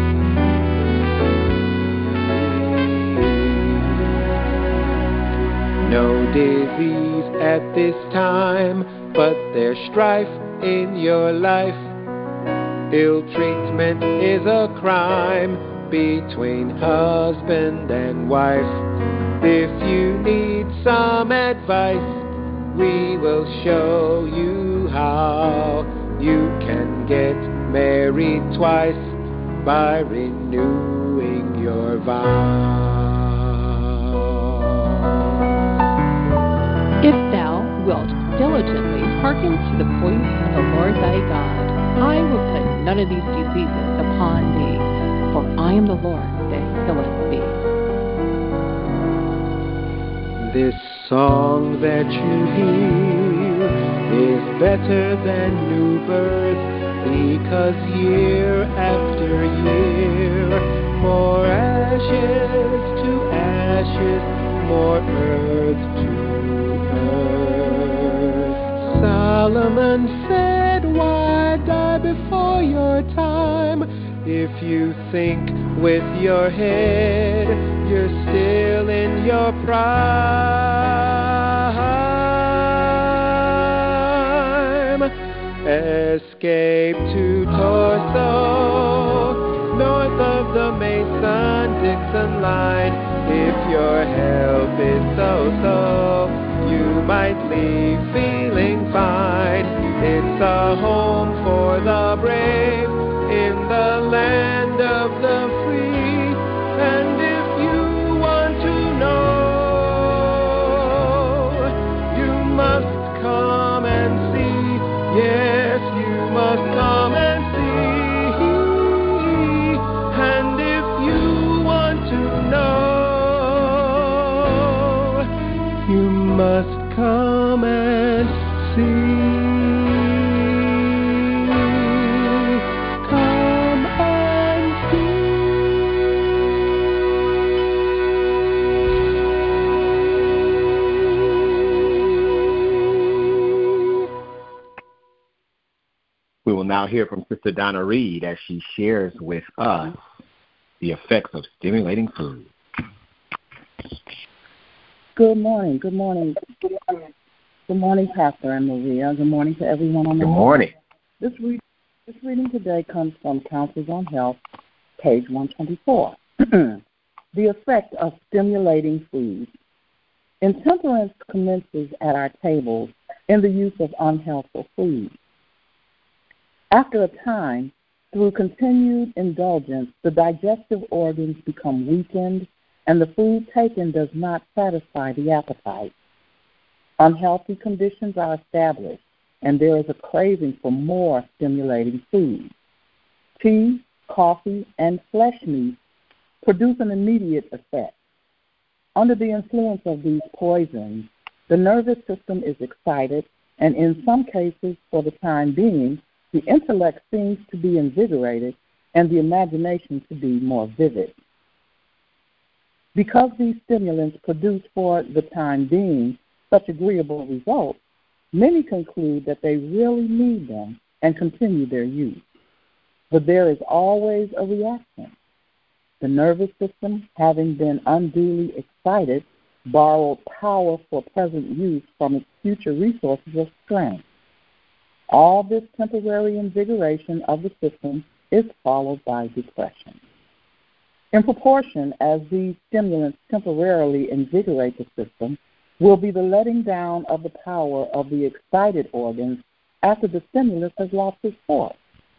S1: see. No disease at this time, but there's strife in your life. Ill treatment is a crime between husband and wife. If you need some advice, we will show you how. You can get married twice by renewing your vow.
S4: If thou wilt diligently hearken to the voice of the Lord thy God, I will put none of these diseases upon thee, for I am the Lord that healeth thee.
S1: This song that you hear is better than new birth, because year after year, more ashes to ashes, more earth to earth. Solomon said, why die before your time? If you think with your head, you're still in your prime. Escape to Torso, north of the Mason-Dixon line. If your health is so-so, you might leave feeling fine. It's a home for the brave in the land of the free. And if you want to know, you must come and see. Yes, you must come and see. And if you want to know, you must come and see.
S2: We will now hear from Sister Donna Reed as she shares with us the effects of stimulating food.
S5: Good morning. Good morning. Good morning, Pastor and Maria. Good morning to everyone on the
S2: Good morning.
S5: This, re- this reading today comes from Counsels on Health, page one twenty-four. The effect of stimulating food. Intemperance commences at our tables in the use of unhealthful food. After a time, through continued indulgence, the digestive organs become weakened and the food taken does not satisfy the appetite. Unhealthy conditions are established, and there is a craving for more stimulating food. Tea, coffee, and flesh meat produce an immediate effect. Under the influence of these poisons, the nervous system is excited, and in some cases, for the time being, the intellect seems to be invigorated and the imagination to be more vivid. Because these stimulants produce for the time being such agreeable results, many conclude that they really need them and continue their use. But there is always a reaction. The nervous system, having been unduly excited, borrowed power for present use from its future resources of strength. All this temporary invigoration of the system is followed by depression. In proportion as these stimulants temporarily invigorate the system, will be the letting down of the power of the excited organs after the stimulus has lost its force.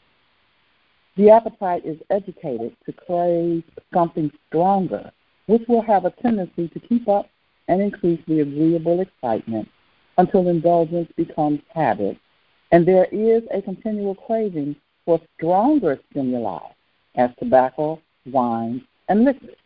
S5: The appetite is educated to crave something stronger, which will have a tendency to keep up and increase the agreeable excitement until indulgence becomes habit, and there is a continual craving for stronger stimuli, as tobacco, wine, and liquor.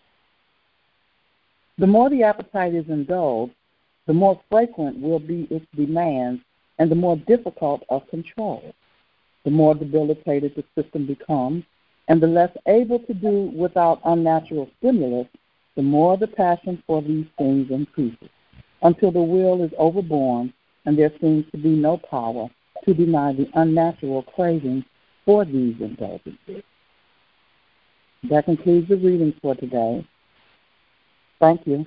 S5: The more the appetite is indulged, the more frequent will be its demands and the more difficult of control. The more debilitated the system becomes, and the less able to do without unnatural stimulus, the more the passion for these things increases, until the will is overborne and there seems to be no power to deny the unnatural craving for these indulgences. That concludes the reading for today. Thank you.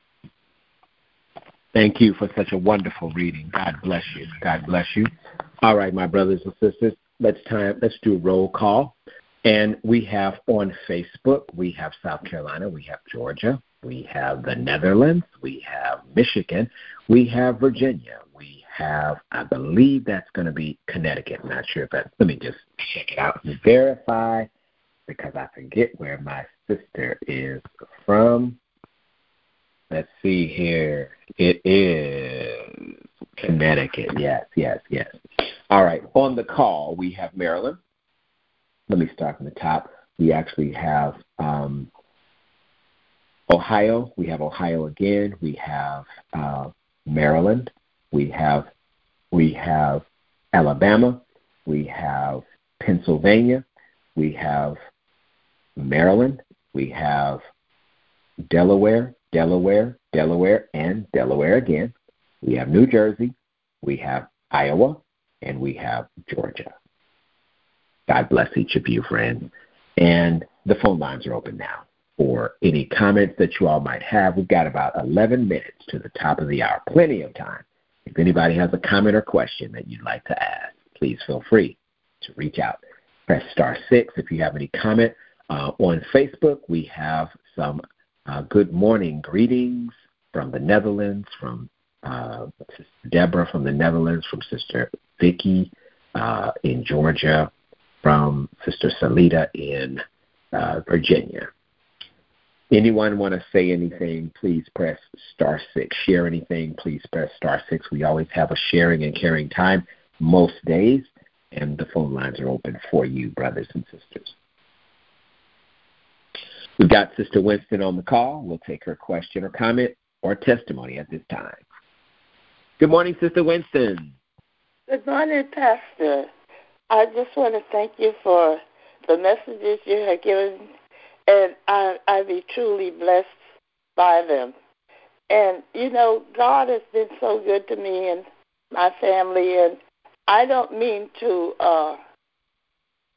S2: Thank you for such a wonderful reading. God bless you. God bless you. All right, my brothers and sisters, let's time. Let's do a roll call. And we have on Facebook, we have South Carolina, we have Georgia, we have the Netherlands, we have Michigan, we have Virginia, we have, I believe that's going to be Connecticut. I'm not sure if that, let me just check it out and verify, because I forget where my sister is from. Let's see here. It is Connecticut. Yes, yes, yes. All right. On the call, we have Maryland. Let me start from the top. We actually have um, Ohio. We have Ohio again. We have uh, Maryland. We have we have Alabama. We have Pennsylvania. We have Maryland. We have Delaware, Delaware, Delaware, and Delaware again. We have New Jersey. We have Iowa, and we have Georgia. God bless each of you, friends. And the phone lines are open now for any comments that you all might have. We've got about eleven minutes to the top of the hour, plenty of time. If anybody has a comment or question that you'd like to ask, please feel free to reach out. Press star six if you have any comment. Uh, on Facebook, we have some uh, good morning greetings from the Netherlands, from uh, Sister Deborah from the Netherlands, from Sister Vicky uh, in Georgia, from Sister Salita in uh, Virginia. Anyone want to say anything, please press star six. Share anything, please press star six. We always have a sharing and caring time most days, and the phone lines are open for you, brothers and sisters. We've got Sister Winston on the call. We'll take her question or comment or testimony at this time. Good morning, Sister Winston.
S6: Good morning, Pastor. I just want to thank you for the messages you have given, and I, I be truly blessed by them. And, you know, God has been so good to me and my family, and I don't mean to uh,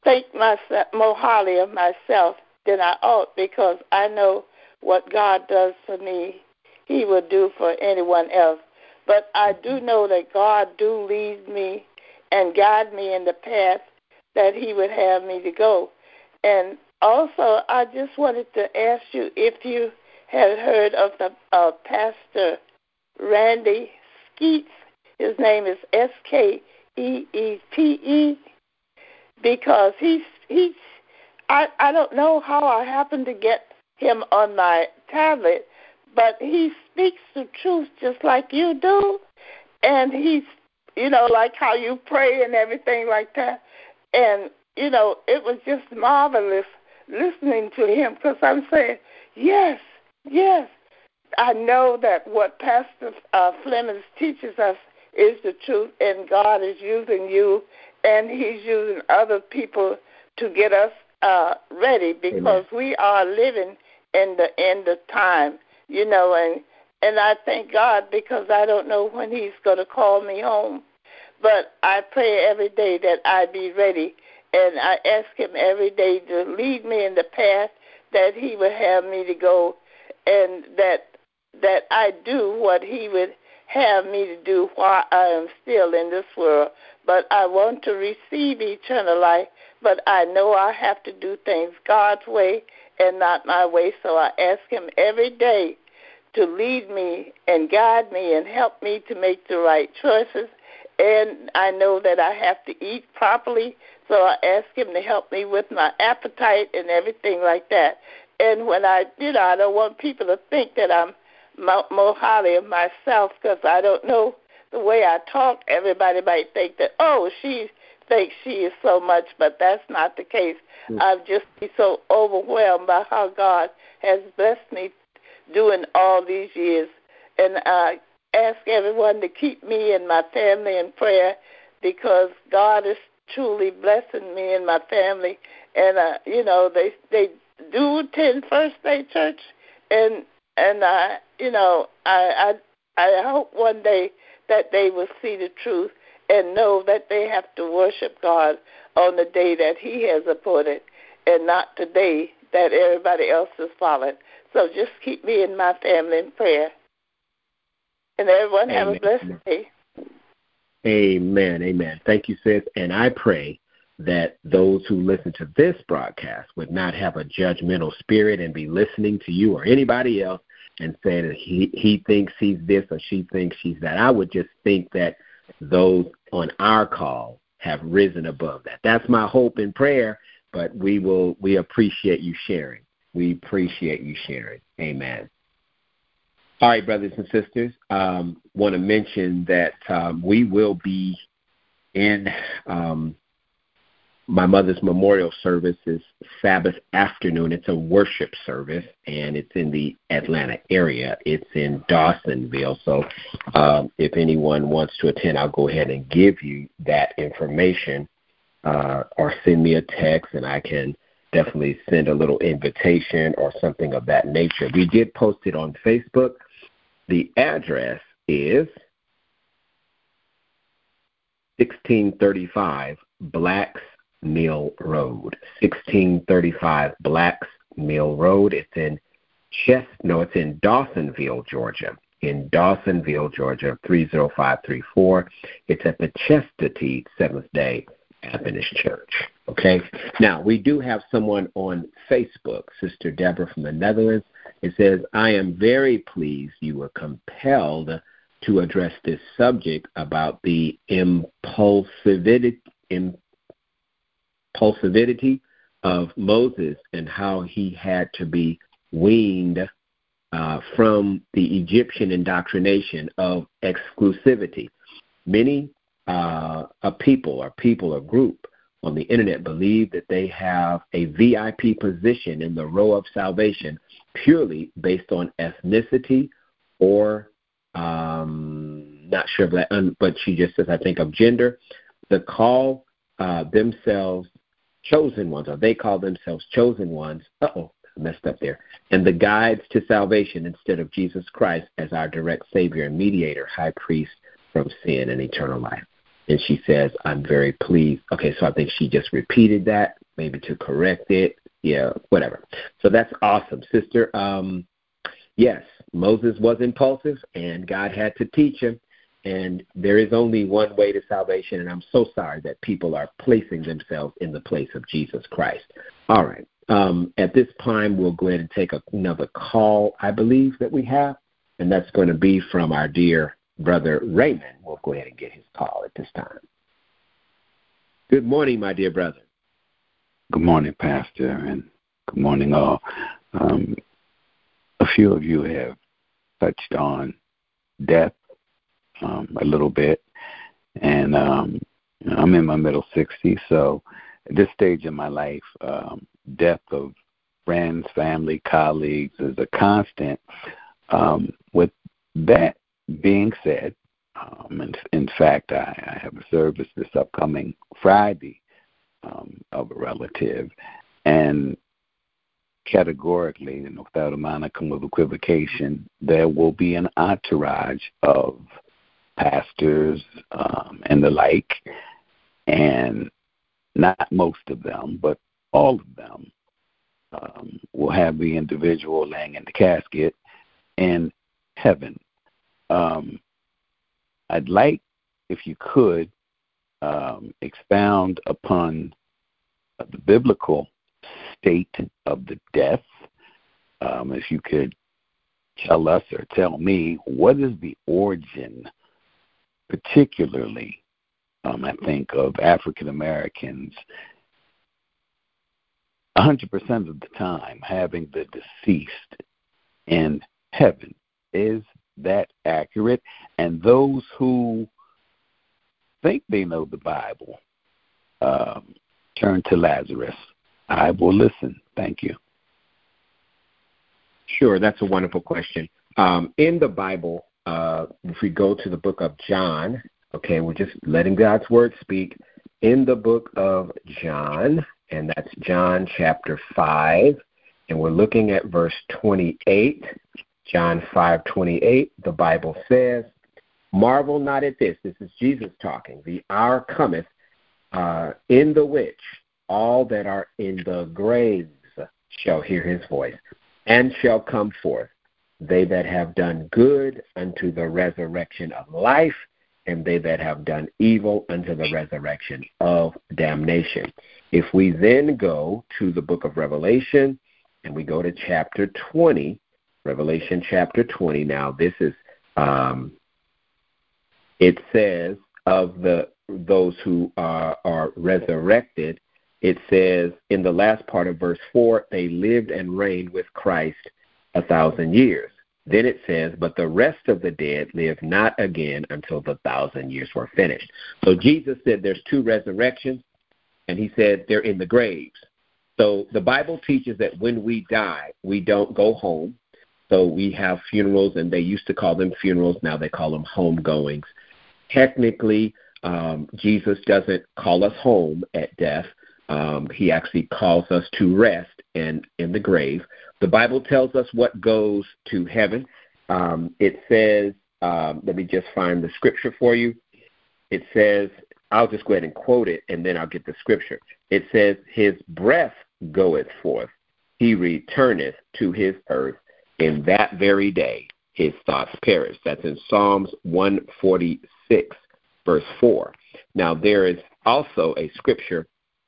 S6: think myself more highly of myself than I ought, because I know what God does for me, He will do for anyone else. But I do know that God do lead me and guide me in the path that He would have me to go. And also, I just wanted to ask you if you had heard of the uh, Pastor Randy Skeets. His name is S K E E T E, because he's he's I, I don't know how I happened to get him on my tablet, but he speaks the truth just like you do, and he's, you know, like how you pray and everything like that. And, you know, it was just marvelous listening to him, because I'm saying, yes, yes, I know that what Pastor uh, Flemings teaches us is the truth, and God is using you, and He's using other people to get us uh, ready, because Amen. We are living in the end of time, you know, and and I thank God, because I don't know when He's going to call me home, but I pray every day that I be ready, and I ask Him every day to lead me in the path that He would have me to go, and that that I do what He would have me to do while I am still in this world. But I want to receive eternal life, but I know I have to do things God's way and not my way. So I ask Him every day to lead me and guide me and help me to make the right choices. And I know that I have to eat properly, so I ask Him to help me with my appetite and everything like that. And when I, you know, I don't want people to think that I'm more highly of myself, because I don't know the way I talk. Everybody might think that, oh, she thinks she is so much, but that's not the case. Mm-hmm. I've just been so overwhelmed by how God has blessed me doing all these years. And I ask everyone to keep me and my family in prayer, because God is truly blessing me and my family. And, uh, you know, they they do attend First Day Church, and And, uh, you know, I, I I hope one day that they will see the truth and know that they have to worship God on the day that He has appointed, and not the day that everybody else is following. So just keep me and my family in prayer. And everyone have Amen. A blessed day.
S2: Amen. Amen. Thank you, sis. And I pray that those who listen to this broadcast would not have a judgmental spirit and be listening to you or anybody else and saying that he, he thinks he's this or she thinks she's that. I would just think that those on our call have risen above that. That's my hope and prayer, but we will we appreciate you sharing. We appreciate you sharing. Amen. All right, brothers and sisters, um, want to mention that um, we will be in um, my mother's memorial service is Sabbath afternoon. It's a worship service, and it's in the Atlanta area. It's in Dawsonville. So um, if anyone wants to attend, I'll go ahead and give you that information, uh, or send me a text, and I can definitely send a little invitation or something of that nature. We did post it on Facebook. The address is sixteen thirty-five Blacks Mill Road, sixteen thirty-five Blacks Mill Road. It's in Chest, no, it's in Dawsonville, Georgia. In Dawsonville, Georgia, three zero five three four. It's at the Chestatee Seventh-day Adventist Church. Okay. Now we do have someone on Facebook, Sister Deborah from the Netherlands. It says, "I am very pleased you were compelled to address this subject about the impulsivity." impulsivity of Moses and how he had to be weaned uh, from the Egyptian indoctrination of exclusivity. Many uh, a people or people or group on the internet believe that they have a V I P position in the row of salvation purely based on ethnicity or um, not sure of that, but she just says, I think, of gender. The call uh, themselves chosen ones, or they call themselves chosen ones. Uh-oh, I messed up there. And the guides to salvation instead of Jesus Christ as our direct Savior and mediator, high priest from sin and eternal life. And she says, I'm very pleased. Okay, so I think she just repeated that, maybe to correct it. Yeah, whatever. So that's awesome, sister. Um, yes, Moses was impulsive, and God had to teach him. And there is only one way to salvation, and I'm so sorry that people are placing themselves in the place of Jesus Christ. All right. Um, at this time, we'll go ahead and take another call, I believe, that we have, and that's going to be from our dear brother Raymond. We'll go ahead and get his call at this time. Good morning, my dear brother.
S7: Good morning, Pastor, and good morning, all. Um, a few of you have touched on death um, a little bit, and um, I'm in my middle sixties, so at this stage in my life, um, death of friends, family, colleagues is a constant. Um, with that being said, um, in, in fact, I, I have a service this upcoming Friday um, of a relative, and categorically and without a modicum of equivocation, there will be an entourage of pastors um, and the like, and not most of them, but all of them um, will have the individual laying in the casket in heaven. Um, I'd like, if you could, um, expound upon the biblical state of the death. Um, if you could tell us or tell me, what is the origin, particularly, um, I think, of African Americans one hundred percent of the time having the deceased in heaven? Is that accurate? And those who think they know the Bible, um, turn to Lazarus. I will listen. Thank you.
S2: Sure, that's a wonderful question. Um, in the Bible, uh, if we go to the book of John, okay, we're just letting God's word speak. In the book of John, and that's John chapter five, and we're looking at verse twenty-eight. John five twenty-eight, the Bible says, marvel not at this. This is Jesus talking. The hour cometh uh, in the which all that are in the graves shall hear his voice, and shall come forth, they that have done good unto the resurrection of life, and they that have done evil unto the resurrection of damnation. If we then go to the book of Revelation, and we go to chapter twenty, Revelation chapter twenty. Now, this is, um, it says of the those who are, are resurrected, it says in the last part of verse four, they lived and reigned with Christ a thousand years. Then it says, but the rest of the dead live not again until the thousand years were finished. So Jesus said there's two resurrections, and he said they're in the graves. So the Bible teaches that when we die, we don't go home. So we have funerals, and they used to call them funerals. Now they call them homegoings. Technically, um, Jesus doesn't call us home at death. Um, he actually calls us to rest in, in the grave. The Bible tells us what goes to heaven. Um, it says, um, let me just find the scripture for you. It says, I'll just go ahead and quote it, and then I'll get the scripture. It says, his breath goeth forth. He returneth to his earth. In that very day, his thoughts perish. That's in Psalms one forty-six, verse four. Now, there is also a scripture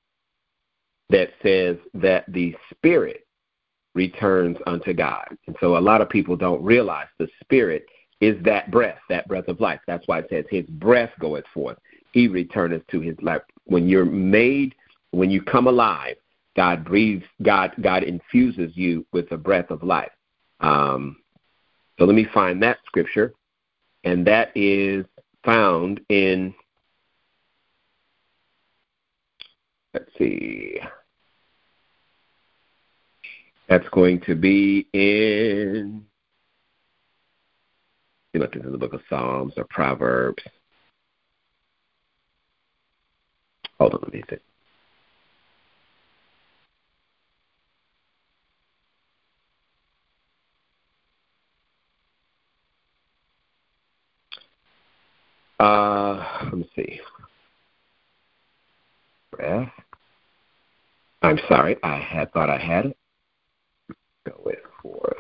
S2: that says that the spirit returns unto God. And so a lot of people don't realize the spirit is that breath, that breath of life. That's why it says his breath goeth forth. He returneth to his life. When you're made, when you come alive, God breathes, God, God infuses you with the breath of life. Um, so let me find that scripture, and that is found in, let's see, that's going to be in, you look into the book of Psalms or Proverbs. Hold on, let me see. Uh, let me see. Breath. I'm sorry. I had thought I had it. Go with four.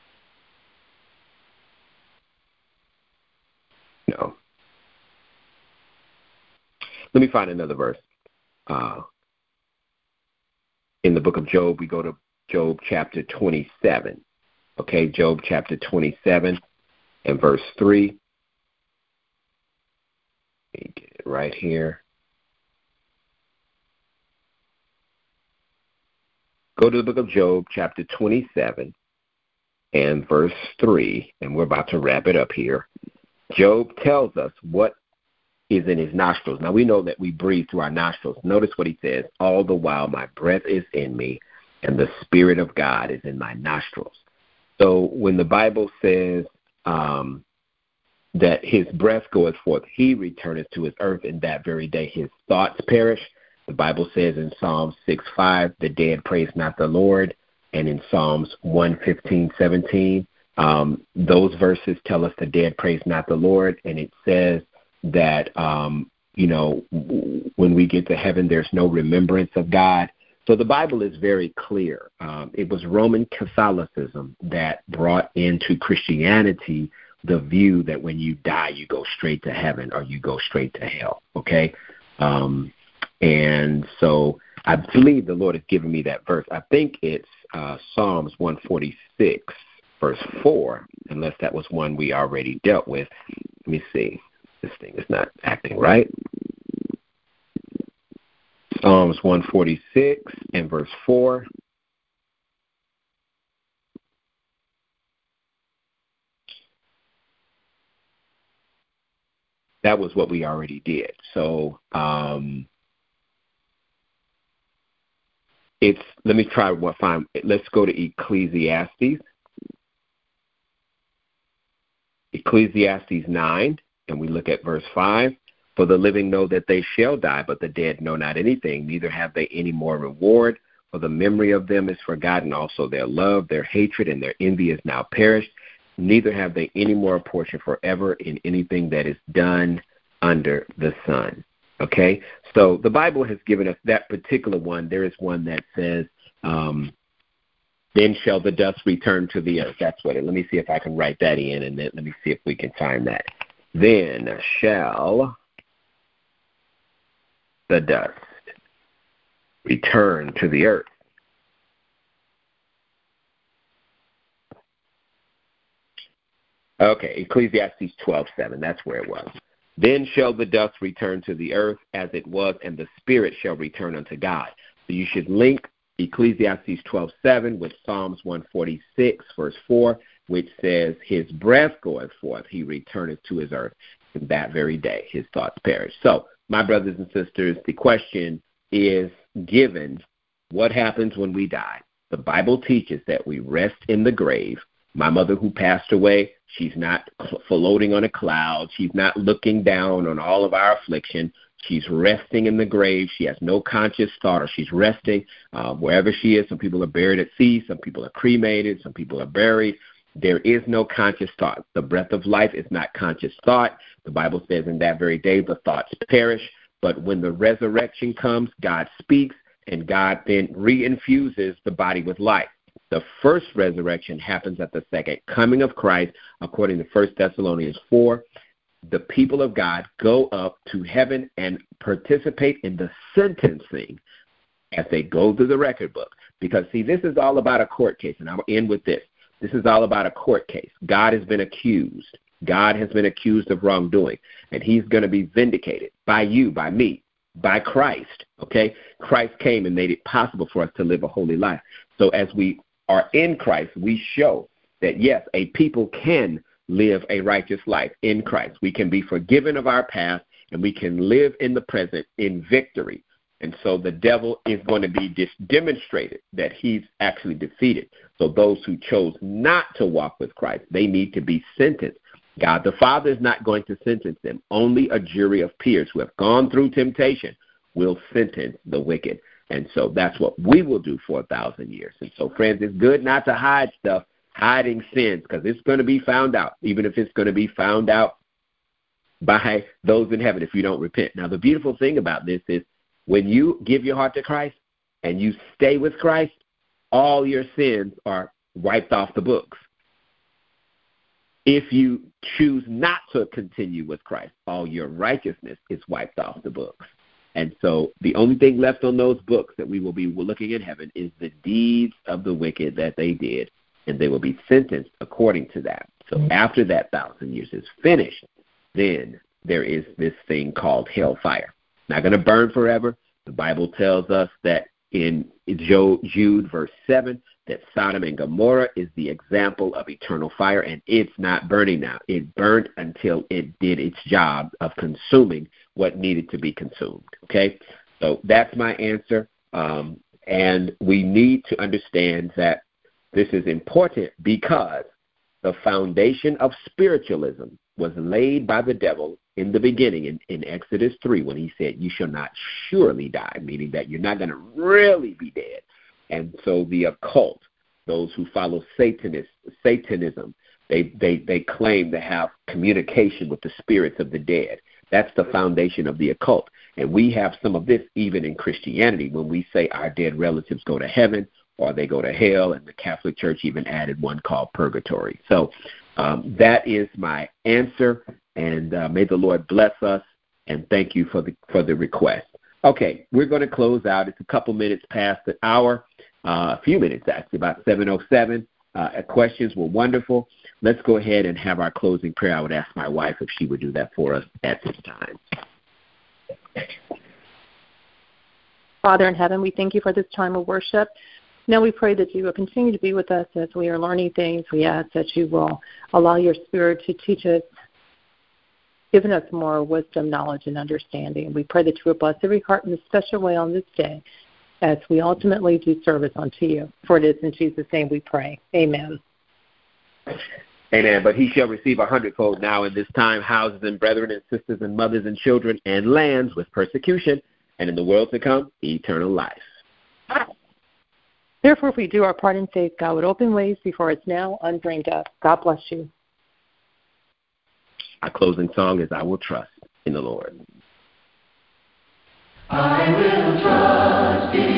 S2: No. Let me find another verse. Uh, in the book of Job, we go to Job chapter twenty-seven. Okay, Job chapter twenty-seven and verse three. Let me get it right here. Go to the book of Job chapter twenty-seven and verse three, and we're about to wrap it up here. Job tells us what is in his nostrils. Now, we know that we breathe through our nostrils. Notice what he says, all the while my breath is in me, and the Spirit of God is in my nostrils. So when the Bible says um, that his breath goeth forth, he returneth to his earth, and that very day his thoughts perish. The Bible says in Psalms six five, the dead praise not the Lord, and in Psalms one fifteen, seventeen, um, those verses tell us the dead praise not the Lord, and it says that, um, you know, when we get to heaven, there's no remembrance of God. So the Bible is very clear. Um, it was Roman Catholicism that brought into Christianity the view that when you die, you go straight to heaven or you go straight to hell, okay? Um, and so I believe the Lord has given me that verse. I think it's uh, Psalms one forty-six, verse four, unless that was one we already dealt with. Let me see. This thing is not acting right. Psalms one forty-six and verse four. That was what we already did. So um, it's, let me try what find. Let's go to Ecclesiastes. Ecclesiastes nine. And we look at verse five. For the living know that they shall die, but the dead know not anything, neither have they any more reward. For the memory of them is forgotten, also their love, their hatred, and their envy is now perished. Neither have they any more portion forever in anything that is done under the sun. Okay? So the Bible has given us that particular one. There is one that says, um, then shall the dust return to the earth. That's what it, let me see if I can write that in, and then let me see if we can find that. Then shall the dust return to the earth. Okay, Ecclesiastes twelve seven, that's where it was. Then shall the dust return to the earth as it was, and the spirit shall return unto God. So you should link Ecclesiastes twelve seven with Psalms one forty-six, verse four, which says, his breath goeth forth, he returneth to his earth, and that very day his thoughts perish. So, my brothers and sisters, the question is given, what happens when we die? The Bible teaches that we rest in the grave. My mother who passed away, she's not floating on a cloud. She's not looking down on all of our affliction. She's resting in the grave. She has no conscious thought, or she's resting uh, wherever she is. Some people are buried at sea. Some people are cremated. Some people are buried. There is no conscious thought. The breath of life is not conscious thought. The Bible says in that very day the thoughts perish. But when the resurrection comes, God speaks, and God then reinfuses the body with life. The first resurrection happens at the second coming of Christ, according to First Thessalonians four. The people of God go up to heaven and participate in the sentencing as they go through the record book. Because, see, this is all about a court case, and I'll end with this. This is all about a court case. God has been accused. God has been accused of wrongdoing, and he's going to be vindicated by you, by me, by Christ, okay? Christ came and made it possible for us to live a holy life. So as we are in Christ, we show that, yes, a people can live a righteous life in Christ. We can be forgiven of our past, and we can live in the present in victory. And so the devil is going to be dis- demonstrated that he's actually defeated. So those who chose not to walk with Christ, they need to be sentenced. God the Father is not going to sentence them. Only a jury of peers who have gone through temptation will sentence the wicked. And so that's what we will do for a thousand years. And so, friends, it's good not to hide stuff, hiding sins, because it's going to be found out. Even if it's going to be found out by those in heaven if you don't repent. Now, the beautiful thing about this is when you give your heart to Christ and you stay with Christ, all your sins are wiped off the books. If you choose not to continue with Christ, all your righteousness is wiped off the books. And so the only thing left on those books that we will be looking in heaven is the deeds of the wicked that they did, and they will be sentenced according to that. So after that thousand years is finished, then there is this thing called hellfire. Not going to burn forever. The Bible tells us that in Jude verse seven that Sodom and Gomorrah is the example of eternal fire, and it's not burning now. It burned until it did its job of consuming what needed to be consumed. Okay? So that's my answer. Um, and we need to understand that this is important because the foundation of spiritualism was laid by the devil in the beginning in, in Exodus three when he said, you shall not surely die, meaning that you're not going to really be dead. And so the occult, those who follow Satanist, Satanism, they, they, they claim to have communication with the spirits of the dead. That's the foundation of the occult. And we have some of this even in Christianity when we say our dead relatives go to heaven or they go to hell, and the Catholic Church even added one called purgatory. So um, that is my answer, and uh, may the Lord bless us, and thank you for the for the request. Okay, we're going to close out. It's a couple minutes past the hour, uh, a few minutes actually, about seven oh seven. Uh, questions were wonderful. Let's go ahead and have our closing prayer. I would ask my wife if she would do that for us at this time.
S4: Father in heaven, we thank you for this time of worship. Now we pray that you will continue to be with us as we are learning things. We ask that you will allow your Spirit to teach us, giving us more wisdom, knowledge, and understanding. We pray that you will bless every heart in a special way on this day as we ultimately do service unto you. For it is in Jesus' name we pray. Amen.
S2: Amen. But he shall receive a hundredfold now in this time, houses and brethren and sisters and mothers and children and lands with persecution, and in the world to come, eternal life.
S4: Therefore, if we do our part in faith, God would open ways before us now, unbring us. God bless you.
S2: Our closing song is I Will Trust in the Lord.
S1: I will trust in